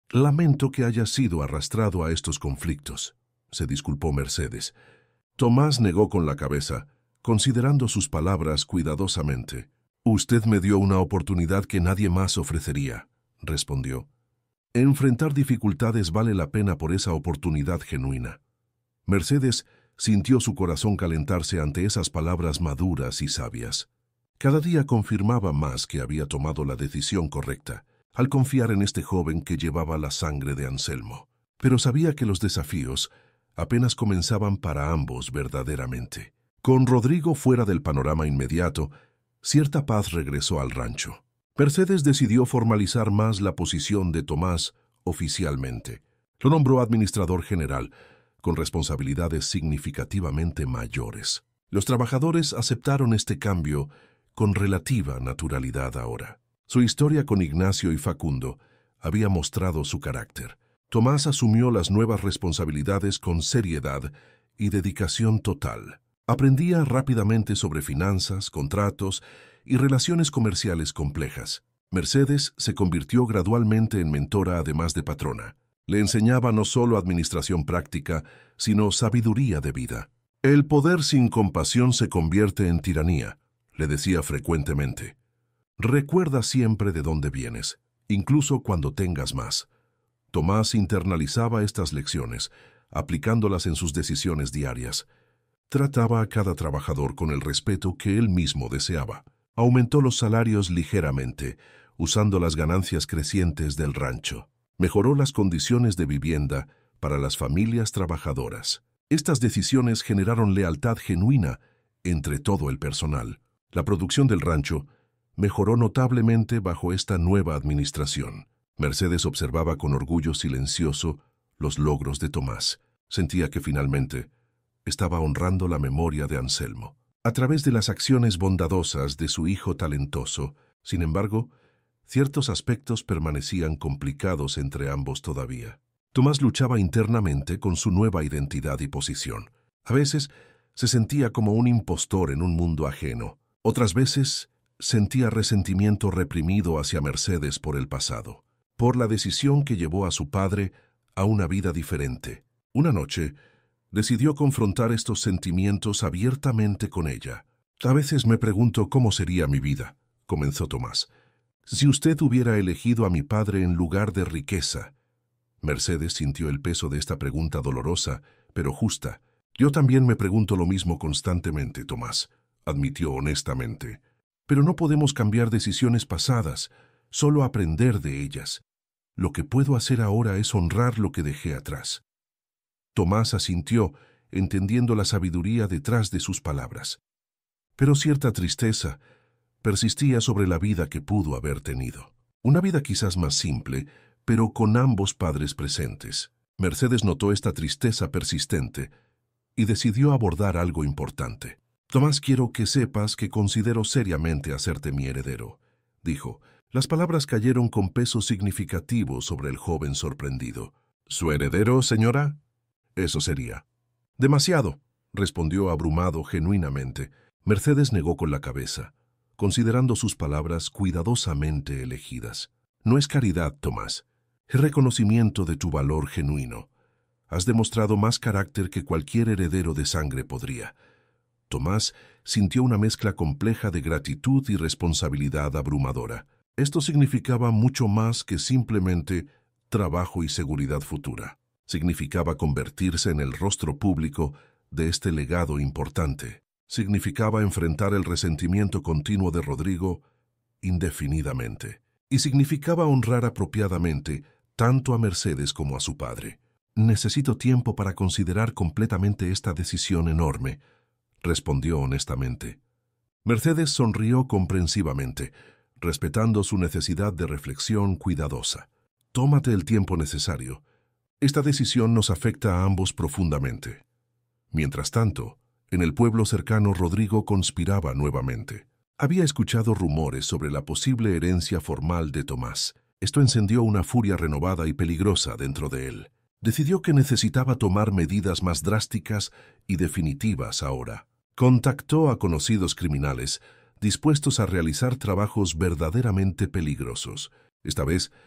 Lamento que hayas sido arrastrado a estos conflictos, se disculpó Mercedes. Tomás negó con la cabeza, considerando sus palabras cuidadosamente. Usted me dio una oportunidad que nadie más ofrecería, respondió. Enfrentar dificultades vale la pena por esa oportunidad genuina. Mercedes sintió su corazón calentarse ante esas palabras maduras y sabias. Cada día confirmaba más que había tomado la decisión correcta, al confiar en este joven que llevaba la sangre de Anselmo. Pero sabía que los desafíos apenas comenzaban para ambos verdaderamente. Con Rodrigo fuera del panorama inmediato, cierta paz regresó al rancho. Mercedes decidió formalizar más la posición de Tomás oficialmente. Lo nombró administrador general, con responsabilidades significativamente mayores. Los trabajadores aceptaron este cambio con relativa naturalidad ahora. Su historia con Ignacio y Facundo había mostrado su carácter. Tomás asumió las nuevas responsabilidades con seriedad y dedicación total. Aprendía rápidamente sobre finanzas, contratos y relaciones comerciales complejas. Mercedes se convirtió gradualmente en mentora además de patrona. Le enseñaba no solo administración práctica, sino sabiduría de vida. El poder sin compasión se convierte en tiranía, le decía frecuentemente. Recuerda siempre de dónde vienes, incluso cuando tengas más. Tomás internalizaba estas lecciones, aplicándolas en sus decisiones diarias. Trataba a cada trabajador con el respeto que él mismo deseaba. Aumentó los salarios ligeramente, usando las ganancias crecientes del rancho. Mejoró las condiciones de vivienda para las familias trabajadoras. Estas decisiones generaron lealtad genuina entre todo el personal. La producción del rancho mejoró notablemente bajo esta nueva administración. Mercedes observaba con orgullo silencioso los logros de Tomás. Sentía que finalmente estaba honrando la memoria de Anselmo. A través de las acciones bondadosas de su hijo talentoso, sin embargo, ciertos aspectos permanecían complicados entre ambos todavía. Tomás luchaba internamente con su nueva identidad y posición. A veces se sentía como un impostor en un mundo ajeno. Otras veces sentía resentimiento reprimido hacia Mercedes por el pasado, por la decisión que llevó a su padre a una vida diferente. Una noche, decidió confrontar estos sentimientos abiertamente con ella. A veces me pregunto cómo sería mi vida, comenzó Tomás, si usted hubiera elegido a mi padre en lugar de riqueza. Mercedes sintió el peso de esta pregunta dolorosa, pero justa. Yo también me pregunto lo mismo constantemente, Tomás, admitió honestamente. Pero no podemos cambiar decisiones pasadas, solo aprender de ellas. Lo que puedo hacer ahora es honrar lo que dejé atrás. Tomás asintió, entendiendo la sabiduría detrás de sus palabras. Pero cierta tristeza persistía sobre la vida que pudo haber tenido. Una vida quizás más simple, pero con ambos padres presentes. Mercedes notó esta tristeza persistente y decidió abordar algo importante. Tomás, quiero que sepas que considero seriamente hacerte mi heredero, dijo. Las palabras cayeron con peso significativo sobre el joven sorprendido. ¿Su heredero, señora? Eso sería. Demasiado, respondió abrumado genuinamente. Mercedes negó con la cabeza, considerando sus palabras cuidadosamente elegidas. No es caridad, Tomás. Es reconocimiento de tu valor genuino. Has demostrado más carácter que cualquier heredero de sangre podría. Tomás sintió una mezcla compleja de gratitud y responsabilidad abrumadora. Esto significaba mucho más que simplemente trabajo y seguridad futura. Significaba convertirse en el rostro público de este legado importante. Significaba enfrentar el resentimiento continuo de Rodrigo indefinidamente. Y significaba honrar apropiadamente tanto a Mercedes como a su padre. Necesito tiempo para considerar completamente esta decisión enorme, respondió honestamente. Mercedes sonrió comprensivamente, respetando su necesidad de reflexión cuidadosa. Tómate el tiempo necesario. Esta decisión nos afecta a ambos profundamente. Mientras tanto, en el pueblo cercano Rodrigo conspiraba nuevamente. Había escuchado rumores sobre la posible herencia formal de Tomás. Esto encendió una furia renovada y peligrosa dentro de él. Decidió que necesitaba tomar medidas más drásticas y definitivas ahora. Contactó a conocidos criminales dispuestos a realizar trabajos verdaderamente peligrosos. Esta vez,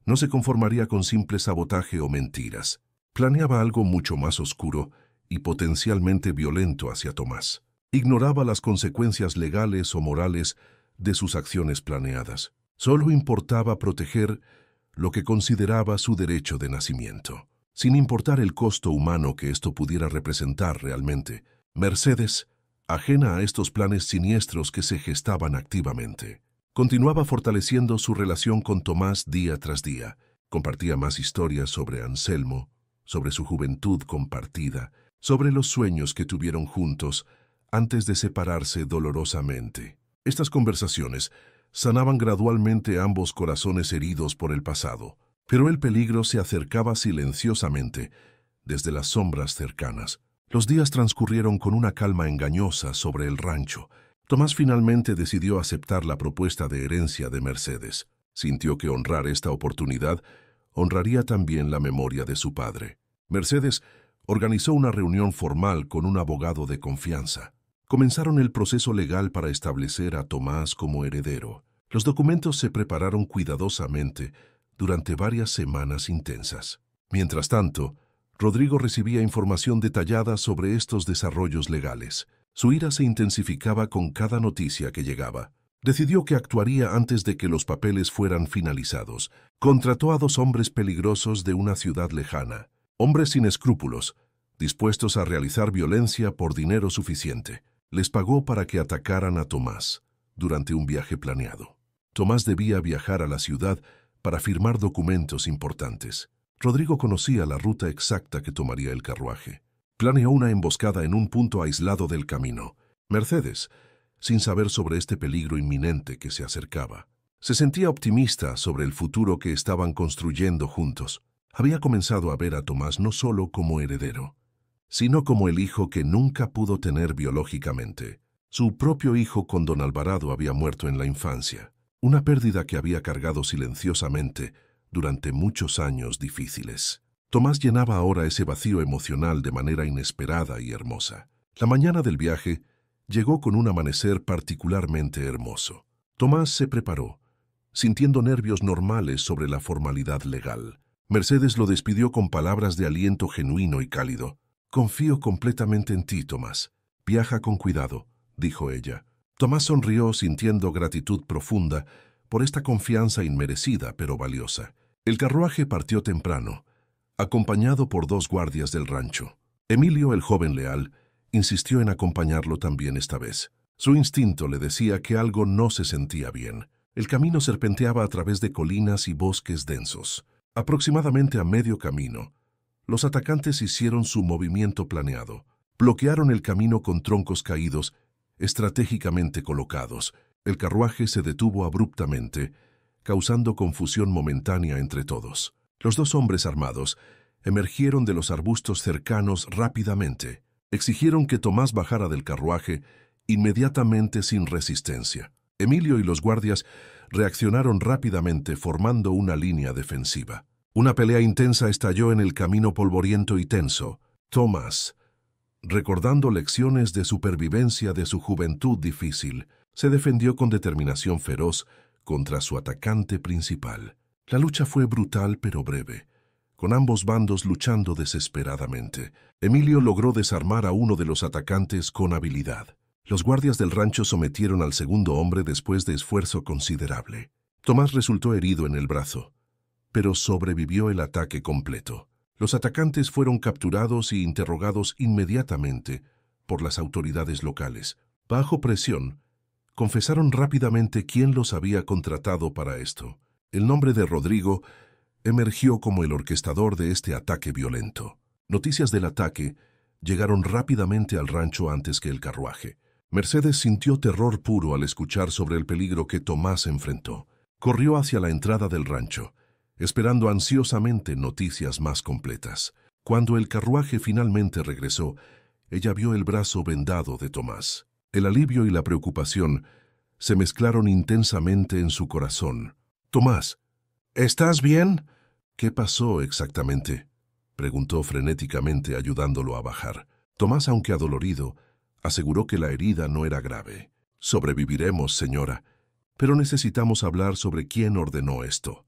No se conformaría con simple sabotaje o mentiras. Planeaba algo mucho más oscuro y potencialmente violento hacia Tomás. Ignoraba las consecuencias legales o morales de sus acciones planeadas. Solo importaba proteger lo que consideraba su derecho de nacimiento, sin importar el costo humano que esto pudiera representar realmente. Mercedes, ajena a estos planes siniestros que se gestaban activamente, continuaba fortaleciendo su relación con Tomás día tras día. Compartía más historias sobre Anselmo, sobre su juventud compartida, sobre los sueños que tuvieron juntos antes de separarse dolorosamente. Estas conversaciones sanaban gradualmente ambos corazones heridos por el pasado, pero el peligro se acercaba silenciosamente desde las sombras cercanas. Los días transcurrieron con una calma engañosa sobre el rancho. Tomás finalmente decidió aceptar la propuesta de herencia de Mercedes. Sintió que honrar esta oportunidad honraría también la memoria de su padre. Mercedes organizó una reunión formal con un abogado de confianza. Comenzaron el proceso legal para establecer a Tomás como heredero. Los documentos se prepararon cuidadosamente durante varias semanas intensas. Mientras tanto, Rodrigo recibía información detallada sobre estos desarrollos legales. Su ira se intensificaba con cada noticia que llegaba. Decidió que actuaría antes de que los papeles fueran finalizados. Contrató a 2 hombres peligrosos de una ciudad lejana, hombres sin escrúpulos, dispuestos a realizar violencia por dinero suficiente. Les pagó para que atacaran a Tomás durante un viaje planeado. Tomás debía viajar a la ciudad para firmar documentos importantes. Rodrigo conocía la ruta exacta que tomaría el carruaje. Planeó una emboscada en un punto aislado del camino. Mercedes, sin saber sobre este peligro inminente que se acercaba, se sentía optimista sobre el futuro que estaban construyendo juntos. Había comenzado a ver a Tomás no solo como heredero, sino como el hijo que nunca pudo tener biológicamente. Su propio hijo con don Alvarado había muerto en la infancia, una pérdida que había cargado silenciosamente durante muchos años difíciles. Tomás llenaba ahora ese vacío emocional de manera inesperada y hermosa. La mañana del viaje llegó con un amanecer particularmente hermoso. Tomás se preparó, sintiendo nervios normales sobre la formalidad legal. Mercedes lo despidió con palabras de aliento genuino y cálido. «Confío completamente en ti, Tomás. Viaja con cuidado», dijo ella. Tomás sonrió sintiendo gratitud profunda por esta confianza inmerecida pero valiosa. El carruaje partió temprano, acompañado por 2 guardias del rancho. Emilio, el joven leal, insistió en acompañarlo también esta vez. Su instinto le decía que algo no se sentía bien. El camino serpenteaba a través de colinas y bosques densos. Aproximadamente a medio camino, los atacantes hicieron su movimiento planeado. Bloquearon el camino con troncos caídos, estratégicamente colocados. El carruaje se detuvo abruptamente, causando confusión momentánea entre todos. Los 2 hombres armados emergieron de los arbustos cercanos rápidamente. Exigieron que Tomás bajara del carruaje inmediatamente sin resistencia. Emilio y los guardias reaccionaron rápidamente formando una línea defensiva. Una pelea intensa estalló en el camino polvoriento y tenso. Tomás, recordando lecciones de supervivencia de su juventud difícil, se defendió con determinación feroz contra su atacante principal. La lucha fue brutal pero breve, con ambos bandos luchando desesperadamente. Emilio logró desarmar a uno de los atacantes con habilidad. Los guardias del rancho sometieron al segundo hombre después de esfuerzo considerable. Tomás resultó herido en el brazo, pero sobrevivió el ataque completo. Los atacantes fueron capturados y interrogados inmediatamente por las autoridades locales. Bajo presión, confesaron rápidamente quién los había contratado para esto. El nombre de Rodrigo emergió como el orquestador de este ataque violento. Noticias del ataque llegaron rápidamente al rancho antes que el carruaje. Mercedes sintió terror puro al escuchar sobre el peligro que Tomás enfrentó. Corrió hacia la entrada del rancho, esperando ansiosamente noticias más completas. Cuando el carruaje finalmente regresó, ella vio el brazo vendado de Tomás. El alivio y la preocupación se mezclaron intensamente en su corazón. «Tomás, ¿estás bien?» «¿Qué pasó exactamente?», preguntó frenéticamente ayudándolo a bajar. Tomás, aunque adolorido, aseguró que la herida no era grave. «Sobreviviremos, señora, pero necesitamos hablar sobre quién ordenó esto».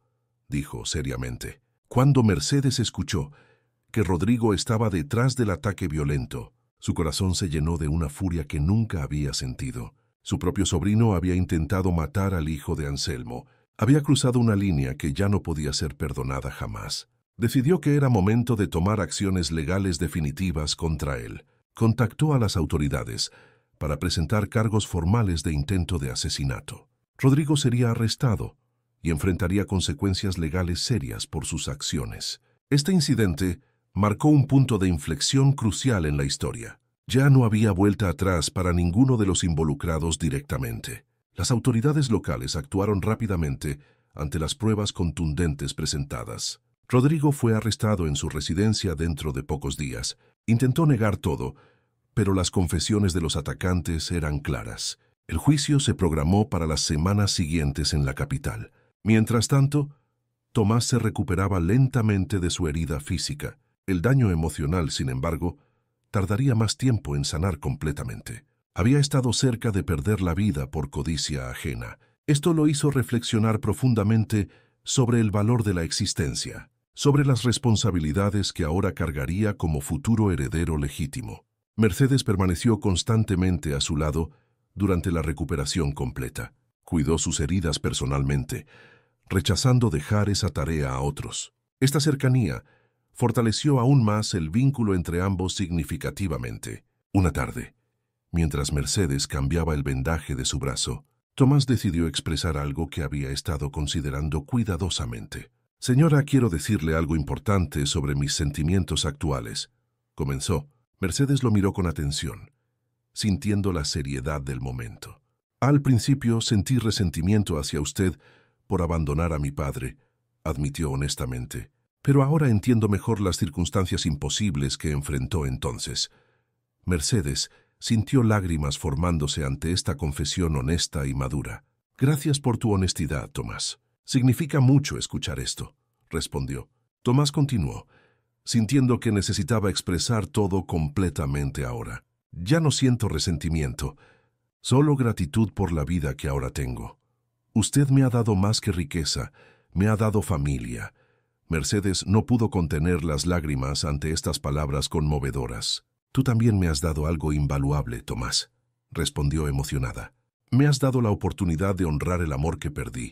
dijo seriamente. Cuando Mercedes escuchó que Rodrigo estaba detrás del ataque violento, su corazón se llenó de una furia que nunca había sentido. Su propio sobrino había intentado matar al hijo de Anselmo. Había cruzado una línea que ya no podía ser perdonada jamás. Decidió que era momento de tomar acciones legales definitivas contra él. Contactó a las autoridades para presentar cargos formales de intento de asesinato. Rodrigo sería arrestado y enfrentaría consecuencias legales serias por sus acciones. Este incidente marcó un punto de inflexión crucial en la historia. Ya no había vuelta atrás para ninguno de los involucrados directamente. Las autoridades locales actuaron rápidamente ante las pruebas contundentes presentadas. Rodrigo fue arrestado en su residencia dentro de pocos días. Intentó negar todo, pero las confesiones de los atacantes eran claras. El juicio se programó para las semanas siguientes en la capital. Mientras tanto, Tomás se recuperaba lentamente de su herida física. El daño emocional, sin embargo, tardaría más tiempo en sanar completamente. Había estado cerca de perder la vida por codicia ajena. Esto lo hizo reflexionar profundamente sobre el valor de la existencia, sobre las responsabilidades que ahora cargaría como futuro heredero legítimo. Mercedes permaneció constantemente a su lado durante la recuperación completa. Cuidó sus heridas personalmente, rechazando dejar esa tarea a otros. Esta cercanía fortaleció aún más el vínculo entre ambos significativamente. Una tarde, mientras Mercedes cambiaba el vendaje de su brazo, Tomás decidió expresar algo que había estado considerando cuidadosamente. «Señora, quiero decirle algo importante sobre mis sentimientos actuales», comenzó. Mercedes lo miró con atención, sintiendo la seriedad del momento. «Al principio sentí resentimiento hacia usted por abandonar a mi padre», admitió honestamente. «Pero ahora entiendo mejor las circunstancias imposibles que enfrentó entonces». Mercedes sintió lágrimas formándose ante esta confesión honesta y madura. «Gracias por tu honestidad, Tomás. Significa mucho escuchar esto», respondió. Tomás continuó, sintiendo que necesitaba expresar todo completamente ahora. «Ya no siento resentimiento, solo gratitud por la vida que ahora tengo. Usted me ha dado más que riqueza, me ha dado familia». Mercedes no pudo contener las lágrimas ante estas palabras conmovedoras. «Tú también me has dado algo invaluable, Tomás», respondió emocionada. «Me has dado la oportunidad de honrar el amor que perdí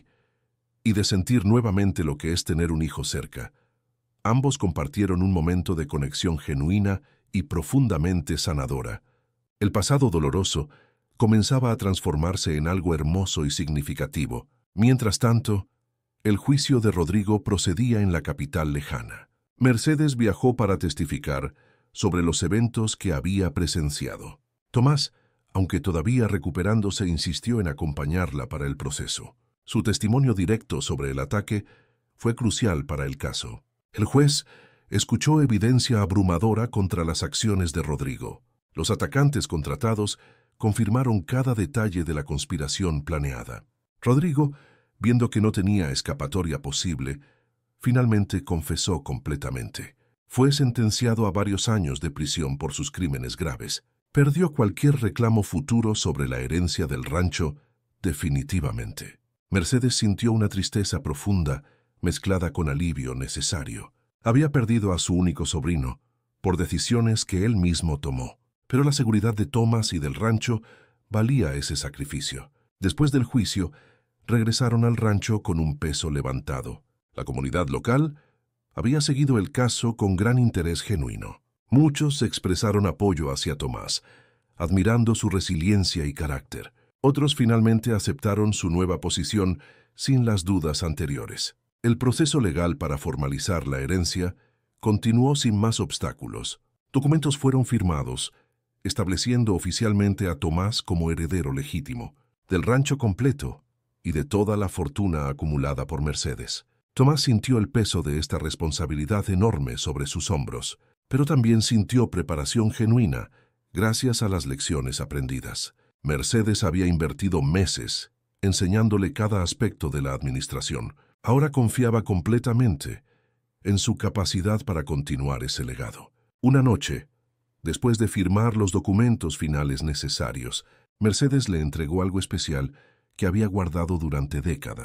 y de sentir nuevamente lo que es tener un hijo cerca». Ambos compartieron un momento de conexión genuina y profundamente sanadora. El pasado doloroso comenzaba a transformarse en algo hermoso y significativo. Mientras tanto, el juicio de Rodrigo procedía en la capital lejana. Mercedes viajó para testificar sobre los eventos que había presenciado. Tomás, aunque todavía recuperándose, insistió en acompañarla para el proceso. Su testimonio directo sobre el ataque fue crucial para el caso. El juez escuchó evidencia abrumadora contra las acciones de Rodrigo. Los atacantes contratados confirmaron cada detalle de la conspiración planeada. Rodrigo, viendo que no tenía escapatoria posible, finalmente confesó completamente. Fue sentenciado a varios años de prisión por sus crímenes graves. Perdió cualquier reclamo futuro sobre la herencia del rancho definitivamente. Mercedes sintió una tristeza profunda mezclada con alivio necesario. Había perdido a su único sobrino por decisiones que él mismo tomó, pero la seguridad de Tomás y del rancho valía ese sacrificio. Después del juicio, regresaron al rancho con un peso levantado. La comunidad local había seguido el caso con gran interés genuino. Muchos expresaron apoyo hacia Tomás, admirando su resiliencia y carácter. Otros finalmente aceptaron su nueva posición sin las dudas anteriores. El proceso legal para formalizar la herencia continuó sin más obstáculos. Documentos fueron firmados, estableciendo oficialmente a Tomás como heredero legítimo del rancho completo y de toda la fortuna acumulada por Mercedes. Tomás sintió el peso de esta responsabilidad enorme sobre sus hombros, pero también sintió preparación genuina gracias a las lecciones aprendidas. Mercedes había invertido meses enseñándole cada aspecto de la administración. Ahora confiaba completamente en su capacidad para continuar ese legado. Una noche, después de firmar los documentos finales necesarios, Mercedes le entregó algo especial que había guardado durante décadas.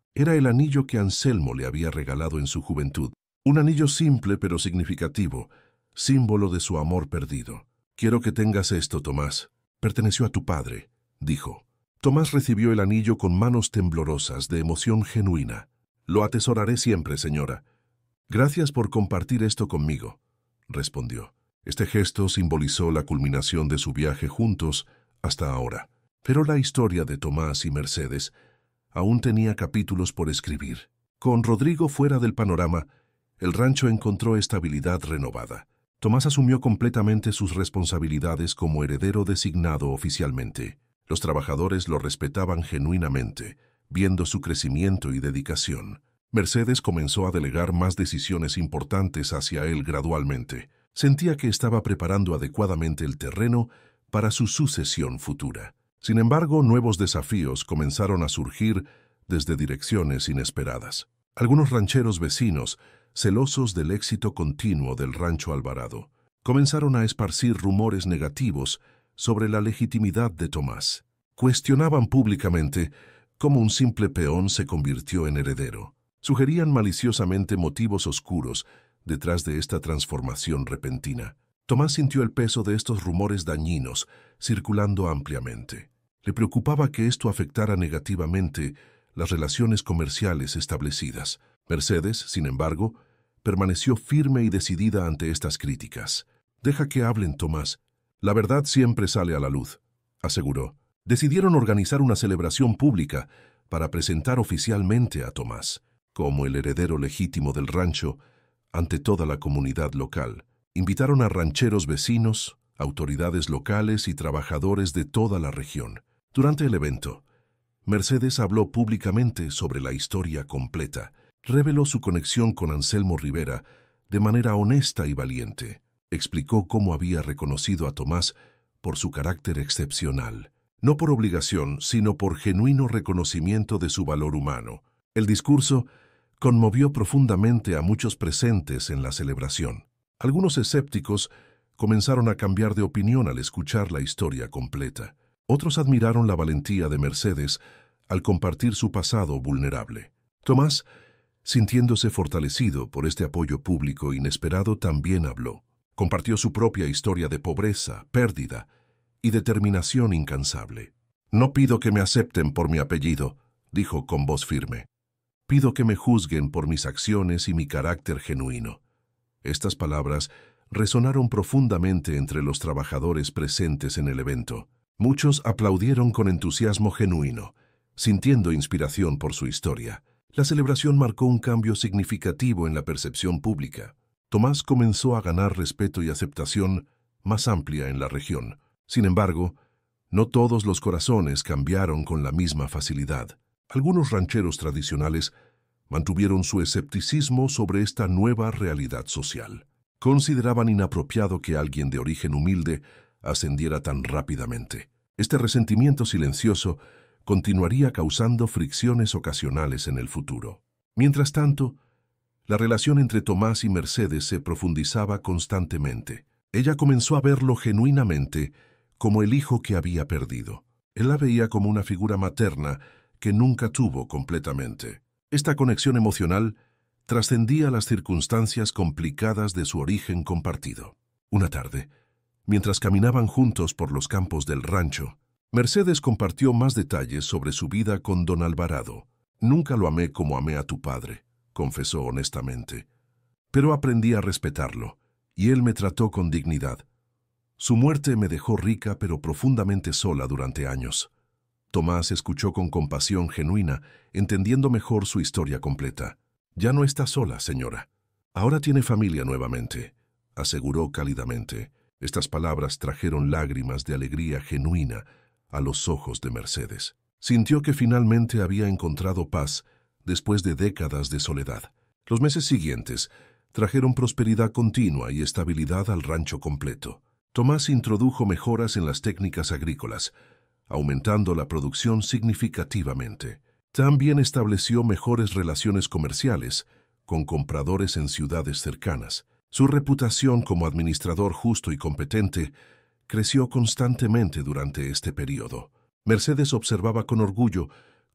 Era el anillo que Anselmo le había regalado en su juventud. Un anillo simple pero significativo, símbolo de su amor perdido. «Quiero que tengas esto, Tomás. Perteneció a tu padre», dijo. Tomás recibió el anillo con manos temblorosas de emoción genuina. «Lo atesoraré siempre, señora». «Gracias por compartir esto conmigo», respondió. Este gesto simbolizó la culminación de su viaje juntos hasta ahora. Pero la historia de Tomás y Mercedes aún tenía capítulos por escribir. Con Rodrigo fuera del panorama, el rancho encontró estabilidad renovada. Tomás asumió completamente sus responsabilidades como heredero designado oficialmente. Los trabajadores lo respetaban genuinamente, viendo su crecimiento y dedicación. Mercedes comenzó a delegar más decisiones importantes hacia él gradualmente. Sentía que estaba preparando adecuadamente el terreno para su sucesión futura. Sin embargo, nuevos desafíos comenzaron a surgir desde direcciones inesperadas. Algunos rancheros vecinos, celosos del éxito continuo del Rancho Alvarado, comenzaron a esparcir rumores negativos sobre la legitimidad de Tomás. Cuestionaban públicamente cómo un simple peón se convirtió en heredero. Sugerían maliciosamente motivos oscuros detrás de esta transformación repentina. Tomás sintió el peso de estos rumores dañinos circulando ampliamente. Le preocupaba que esto afectara negativamente las relaciones comerciales establecidas. Mercedes, sin embargo, permaneció firme y decidida ante estas críticas. «Deja que hablen, Tomás. La verdad siempre sale a la luz», aseguró. Decidieron organizar una celebración pública para presentar oficialmente a Tomás como el heredero legítimo del rancho ante toda la comunidad local. Invitaron a rancheros vecinos, autoridades locales y trabajadores de toda la región. Durante el evento, Mercedes habló públicamente sobre la historia completa. Reveló su conexión con Anselmo Rivera de manera honesta y valiente. Explicó cómo había reconocido a Tomás por su carácter excepcional, no por obligación, sino por genuino reconocimiento de su valor humano. El discurso conmovió profundamente a muchos presentes en la celebración. Algunos escépticos comenzaron a cambiar de opinión al escuchar la historia completa. Otros admiraron la valentía de Mercedes al compartir su pasado vulnerable. Tomás, sintiéndose fortalecido por este apoyo público inesperado, también habló. Compartió su propia historia de pobreza, pérdida y determinación incansable. «No pido que me acepten por mi apellido», dijo con voz firme. «Pido que me juzguen por mis acciones y mi carácter genuino». Estas palabras resonaron profundamente entre los trabajadores presentes en el evento. Muchos aplaudieron con entusiasmo genuino, sintiendo inspiración por su historia. La celebración marcó un cambio significativo en la percepción pública. Tomás comenzó a ganar respeto y aceptación más amplia en la región. Sin embargo, no todos los corazones cambiaron con la misma facilidad. Algunos rancheros tradicionales mantuvieron su escepticismo sobre esta nueva realidad social. Consideraban inapropiado que alguien de origen humilde ascendiera tan rápidamente. Este resentimiento silencioso continuaría causando fricciones ocasionales en el futuro. Mientras tanto, la relación entre Tomás y Mercedes se profundizaba constantemente. Ella comenzó a verlo genuinamente como el hijo que había perdido. Él la veía como una figura materna que nunca tuvo completamente. Esta conexión emocional trascendía las circunstancias complicadas de su origen compartido. Una tarde, mientras caminaban juntos por los campos del rancho, Mercedes compartió más detalles sobre su vida con don Alvarado. «Nunca lo amé como amé a tu padre», confesó honestamente. «Pero aprendí a respetarlo, y él me trató con dignidad. Su muerte me dejó rica pero profundamente sola durante años». Tomás escuchó con compasión genuina, entendiendo mejor su historia completa. «Ya no está sola, señora. Ahora tiene familia nuevamente», aseguró cálidamente. Estas palabras trajeron lágrimas de alegría genuina a los ojos de Mercedes. Sintió que finalmente había encontrado paz después de décadas de soledad. Los meses siguientes trajeron prosperidad continua y estabilidad al rancho completo. Tomás introdujo mejoras en las técnicas agrícolas, aumentando la producción significativamente. También estableció mejores relaciones comerciales con compradores en ciudades cercanas. Su reputación como administrador justo y competente creció constantemente durante este periodo. Mercedes observaba con orgullo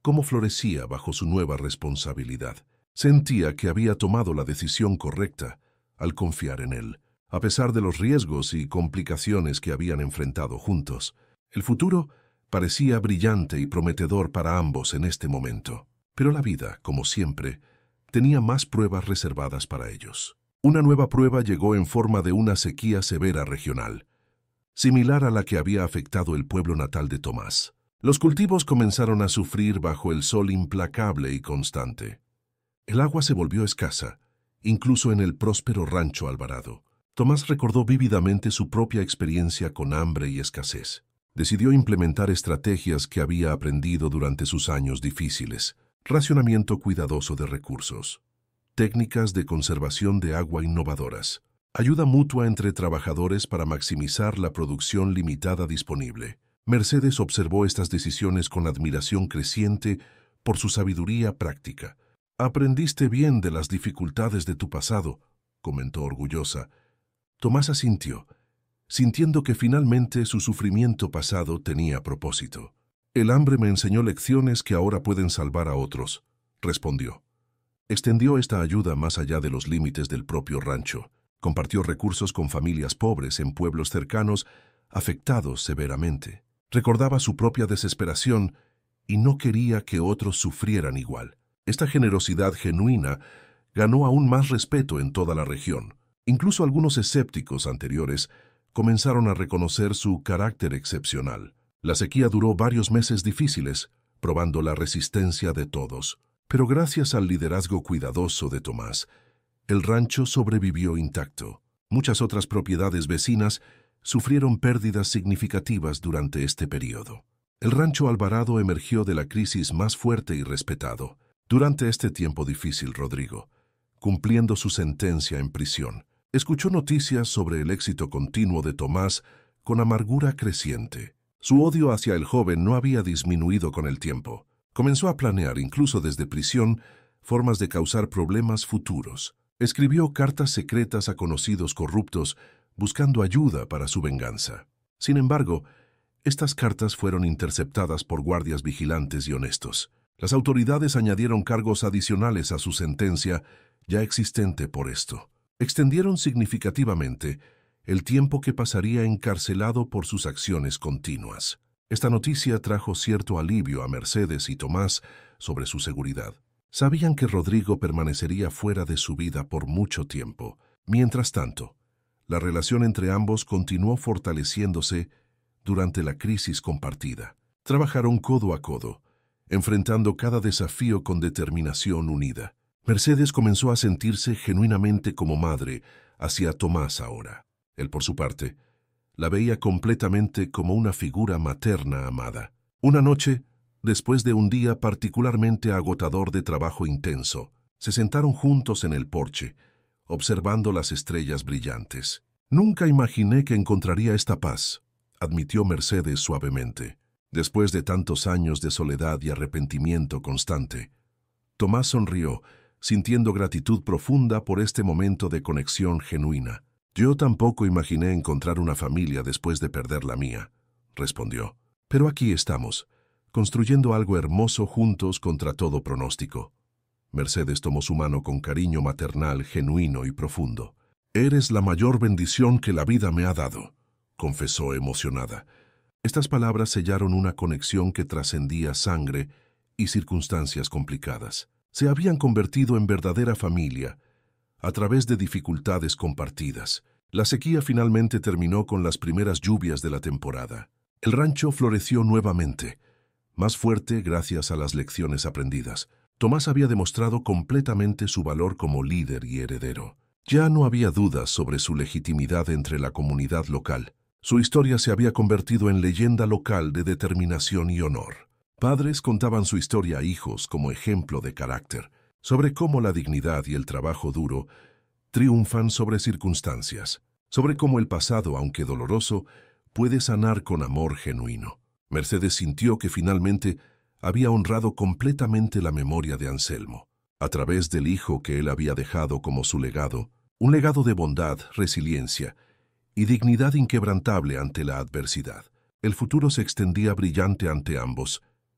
cómo florecía bajo su nueva responsabilidad. Sentía que había tomado la decisión correcta al confiar en él. A pesar de los riesgos y complicaciones que habían enfrentado juntos, el futuro parecía brillante y prometedor para ambos en este momento. Pero la vida, como siempre, tenía más pruebas reservadas para ellos. Una nueva prueba llegó en forma de una sequía severa regional, similar a la que había afectado el pueblo natal de Tomás. Los cultivos comenzaron a sufrir bajo el sol implacable y constante. El agua se volvió escasa, incluso en el próspero rancho Alvarado. Tomás recordó vívidamente su propia experiencia con hambre y escasez. Decidió implementar estrategias que había aprendido durante sus años difíciles: racionamiento cuidadoso de recursos, técnicas de conservación de agua innovadoras, ayuda mutua entre trabajadores para maximizar la producción limitada disponible. Mercedes observó estas decisiones con admiración creciente por su sabiduría práctica. «Aprendiste bien de las dificultades de tu pasado», comentó orgullosa. Tomás asintió, sintiendo que finalmente su sufrimiento pasado tenía propósito. «El hambre me enseñó lecciones que ahora pueden salvar a otros», respondió. Extendió esta ayuda más allá de los límites del propio rancho. Compartió recursos con familias pobres en pueblos cercanos afectados severamente. Recordaba su propia desesperación y no quería que otros sufrieran igual. Esta generosidad genuina ganó aún más respeto en toda la región. Incluso algunos escépticos anteriores comenzaron a reconocer su carácter excepcional. La sequía duró varios meses difíciles, probando la resistencia de todos. Pero gracias al liderazgo cuidadoso de Tomás, el rancho sobrevivió intacto. Muchas otras propiedades vecinas sufrieron pérdidas significativas durante este periodo. El rancho Alvarado emergió de la crisis más fuerte y respetado. Durante este tiempo difícil, Rodrigo, cumpliendo su sentencia en prisión, escuchó noticias sobre el éxito continuo de Tomás con amargura creciente. Su odio hacia el joven no había disminuido con el tiempo. Comenzó a planear, incluso desde prisión, formas de causar problemas futuros. Escribió cartas secretas a conocidos corruptos, buscando ayuda para su venganza. Sin embargo, estas cartas fueron interceptadas por guardias vigilantes y honestos. Las autoridades añadieron cargos adicionales a su sentencia, ya existente por esto. Extendieron significativamente el tiempo que pasaría encarcelado por sus acciones continuas. Esta noticia trajo cierto alivio a Mercedes y Tomás sobre su seguridad. Sabían que Rodrigo permanecería fuera de su vida por mucho tiempo. Mientras tanto, la relación entre ambos continuó fortaleciéndose durante la crisis compartida. Trabajaron codo a codo, enfrentando cada desafío con determinación unida. Mercedes comenzó a sentirse genuinamente como madre hacia Tomás ahora. Él, por su parte, la veía completamente como una figura materna amada. Una noche, después de un día particularmente agotador de trabajo intenso, se sentaron juntos en el porche, observando las estrellas brillantes. «Nunca imaginé que encontraría esta paz», admitió Mercedes suavemente. Después de tantos años de soledad y arrepentimiento constante, Tomás sonrió, sintiendo gratitud profunda por este momento de conexión genuina. «Yo tampoco imaginé encontrar una familia después de perder la mía», respondió. «Pero aquí estamos, construyendo algo hermoso juntos contra todo pronóstico». Mercedes tomó su mano con cariño maternal, genuino y profundo. «Eres la mayor bendición que la vida me ha dado», confesó emocionada. Estas palabras sellaron una conexión que trascendía sangre y circunstancias complicadas. Se habían convertido en verdadera familia a través de dificultades compartidas. La sequía finalmente terminó con las primeras lluvias de la temporada. El rancho floreció nuevamente, más fuerte gracias a las lecciones aprendidas. Tomás había demostrado completamente su valor como líder y heredero. Ya no había dudas sobre su legitimidad entre la comunidad local. Su historia se había convertido en leyenda local de determinación y honor. Padres contaban su historia a hijos como ejemplo de carácter, sobre cómo la dignidad y el trabajo duro triunfan sobre circunstancias, sobre cómo el pasado, aunque doloroso, puede sanar con amor genuino. Mercedes sintió que finalmente había honrado completamente la memoria de Anselmo, a través del hijo que él había dejado como su legado, un legado de bondad, resiliencia y dignidad inquebrantable ante la adversidad. El futuro se extendía brillante ante ambos,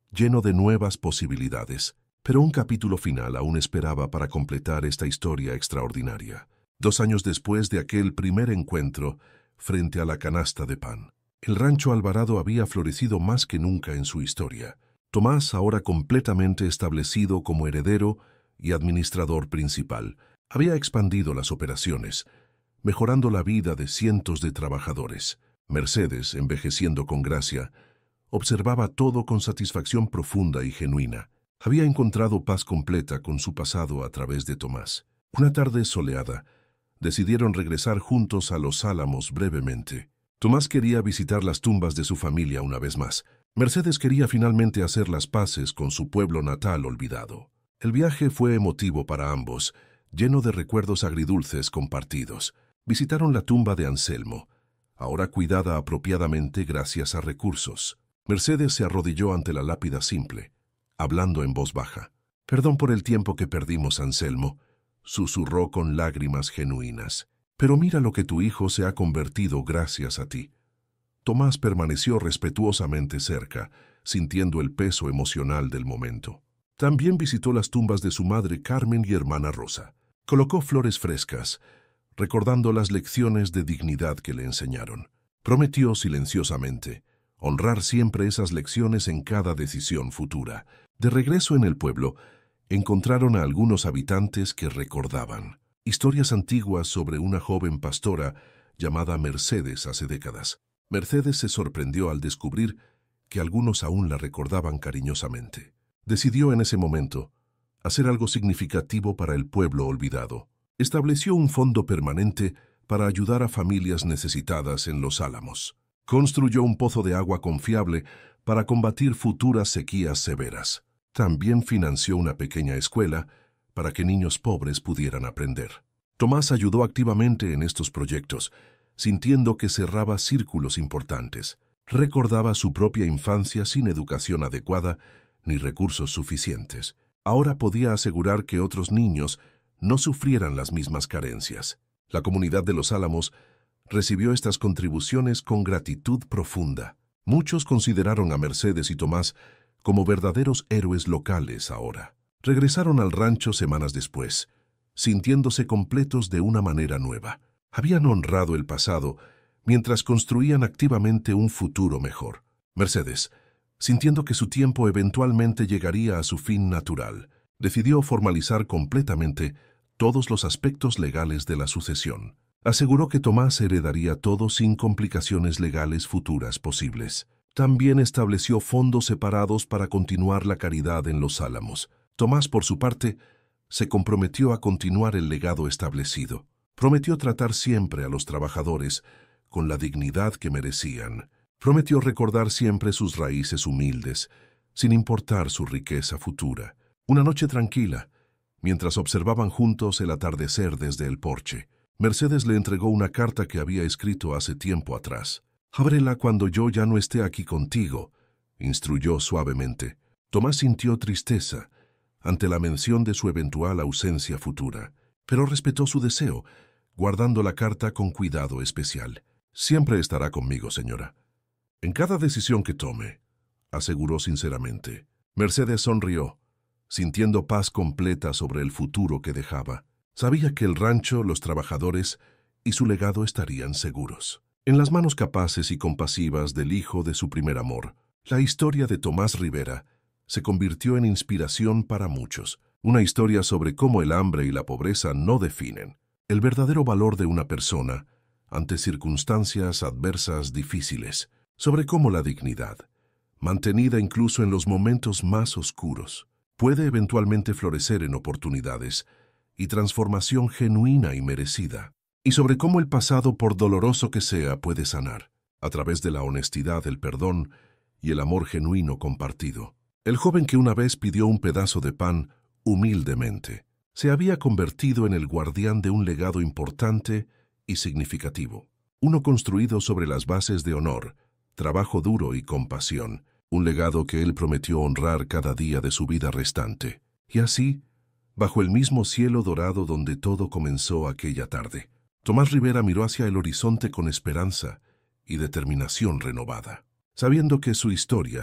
lleno de nuevas posibilidades. Pero un capítulo final aún esperaba para completar esta historia extraordinaria. 2 años después de aquel primer encuentro frente a la canasta de pan, el rancho Alvarado había florecido más que nunca en su historia. Tomás, ahora completamente establecido como heredero y administrador principal, había expandido las operaciones, mejorando la vida de cientos de trabajadores. Mercedes, envejeciendo con gracia, observaba todo con satisfacción profunda y genuina. Había encontrado paz completa con su pasado a través de Tomás. Una tarde soleada, decidieron regresar juntos a Los Álamos brevemente. Tomás quería visitar las tumbas de su familia una vez más. Mercedes quería finalmente hacer las paces con su pueblo natal olvidado. El viaje fue emotivo para ambos, lleno de recuerdos agridulces compartidos. Visitaron la tumba de Anselmo, ahora cuidada apropiadamente gracias a recursos. Mercedes se arrodilló ante la lápida simple, hablando en voz baja. «Perdón por el tiempo que perdimos, Anselmo», susurró con lágrimas genuinas. «Pero mira lo que tu hijo se ha convertido gracias a ti». Tomás permaneció respetuosamente cerca, sintiendo el peso emocional del momento. También visitó las tumbas de su madre Carmen y hermana Rosa. Colocó flores frescas, recordando las lecciones de dignidad que le enseñaron. Prometió silenciosamente honrar siempre esas lecciones en cada decisión futura. De regreso en el pueblo, encontraron a algunos habitantes que recordaban historias antiguas sobre una joven pastora llamada Mercedes hace décadas. Mercedes se sorprendió al descubrir que algunos aún la recordaban cariñosamente. Decidió en ese momento hacer algo significativo para el pueblo olvidado. Estableció un fondo permanente para ayudar a familias necesitadas en Los Álamos. Construyó un pozo de agua confiable para combatir futuras sequías severas. También financió una pequeña escuela para que niños pobres pudieran aprender. Tomás ayudó activamente en estos proyectos, sintiendo que cerraba círculos importantes. Recordaba su propia infancia sin educación adecuada ni recursos suficientes. Ahora podía asegurar que otros niños no sufrieran las mismas carencias. La comunidad de Los Álamos recibió estas contribuciones con gratitud profunda. Muchos consideraron a Mercedes y Tomás como verdaderos héroes locales ahora. Regresaron al rancho semanas después, sintiéndose completos de una manera nueva. Habían honrado el pasado mientras construían activamente un futuro mejor. Mercedes, sintiendo que su tiempo eventualmente llegaría a su fin natural, decidió formalizar completamente todos los aspectos legales de la sucesión. Aseguró que Tomás heredaría todo sin complicaciones legales futuras posibles. También estableció fondos separados para continuar la caridad en Los Álamos. Tomás, por su parte, se comprometió a continuar el legado establecido. Prometió tratar siempre a los trabajadores con la dignidad que merecían. Prometió recordar siempre sus raíces humildes, sin importar su riqueza futura. Una noche tranquila, mientras observaban juntos el atardecer desde el porche, Mercedes le entregó una carta que había escrito hace tiempo atrás. «Ábrela cuando yo ya no esté aquí contigo», instruyó suavemente. Tomás sintió tristeza ante la mención de su eventual ausencia futura, pero respetó su deseo, guardando la carta con cuidado especial. «Siempre estará conmigo, señora, en cada decisión que tome», aseguró sinceramente. Mercedes sonrió, sintiendo paz completa sobre el futuro que dejaba. Sabía que el rancho, los trabajadores y su legado estarían seguros. En las manos capaces y compasivas del hijo de su primer amor, la historia de Tomás Rivera se convirtió en inspiración para muchos. Una historia sobre cómo el hambre y la pobreza no definen el verdadero valor de una persona ante circunstancias adversas difíciles, sobre cómo la dignidad, mantenida incluso en los momentos más oscuros, puede eventualmente florecer en oportunidades y transformación genuina y merecida, y sobre cómo el pasado, por doloroso que sea, puede sanar, a través de la honestidad, el perdón y el amor genuino compartido. El joven que una vez pidió un pedazo de pan humildemente, se había convertido en el guardián de un legado importante y significativo, uno construido sobre las bases de honor, trabajo duro y compasión, un legado que él prometió honrar cada día de su vida restante. Y así, bajo el mismo cielo dorado donde todo comenzó aquella tarde, Tomás Rivera miró hacia el horizonte con esperanza y determinación renovada, sabiendo que su historia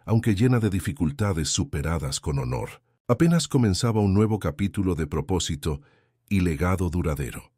aunque llena de dificultades superadas con honor. Apenas comenzaba un nuevo capítulo de propósito y legado duradero.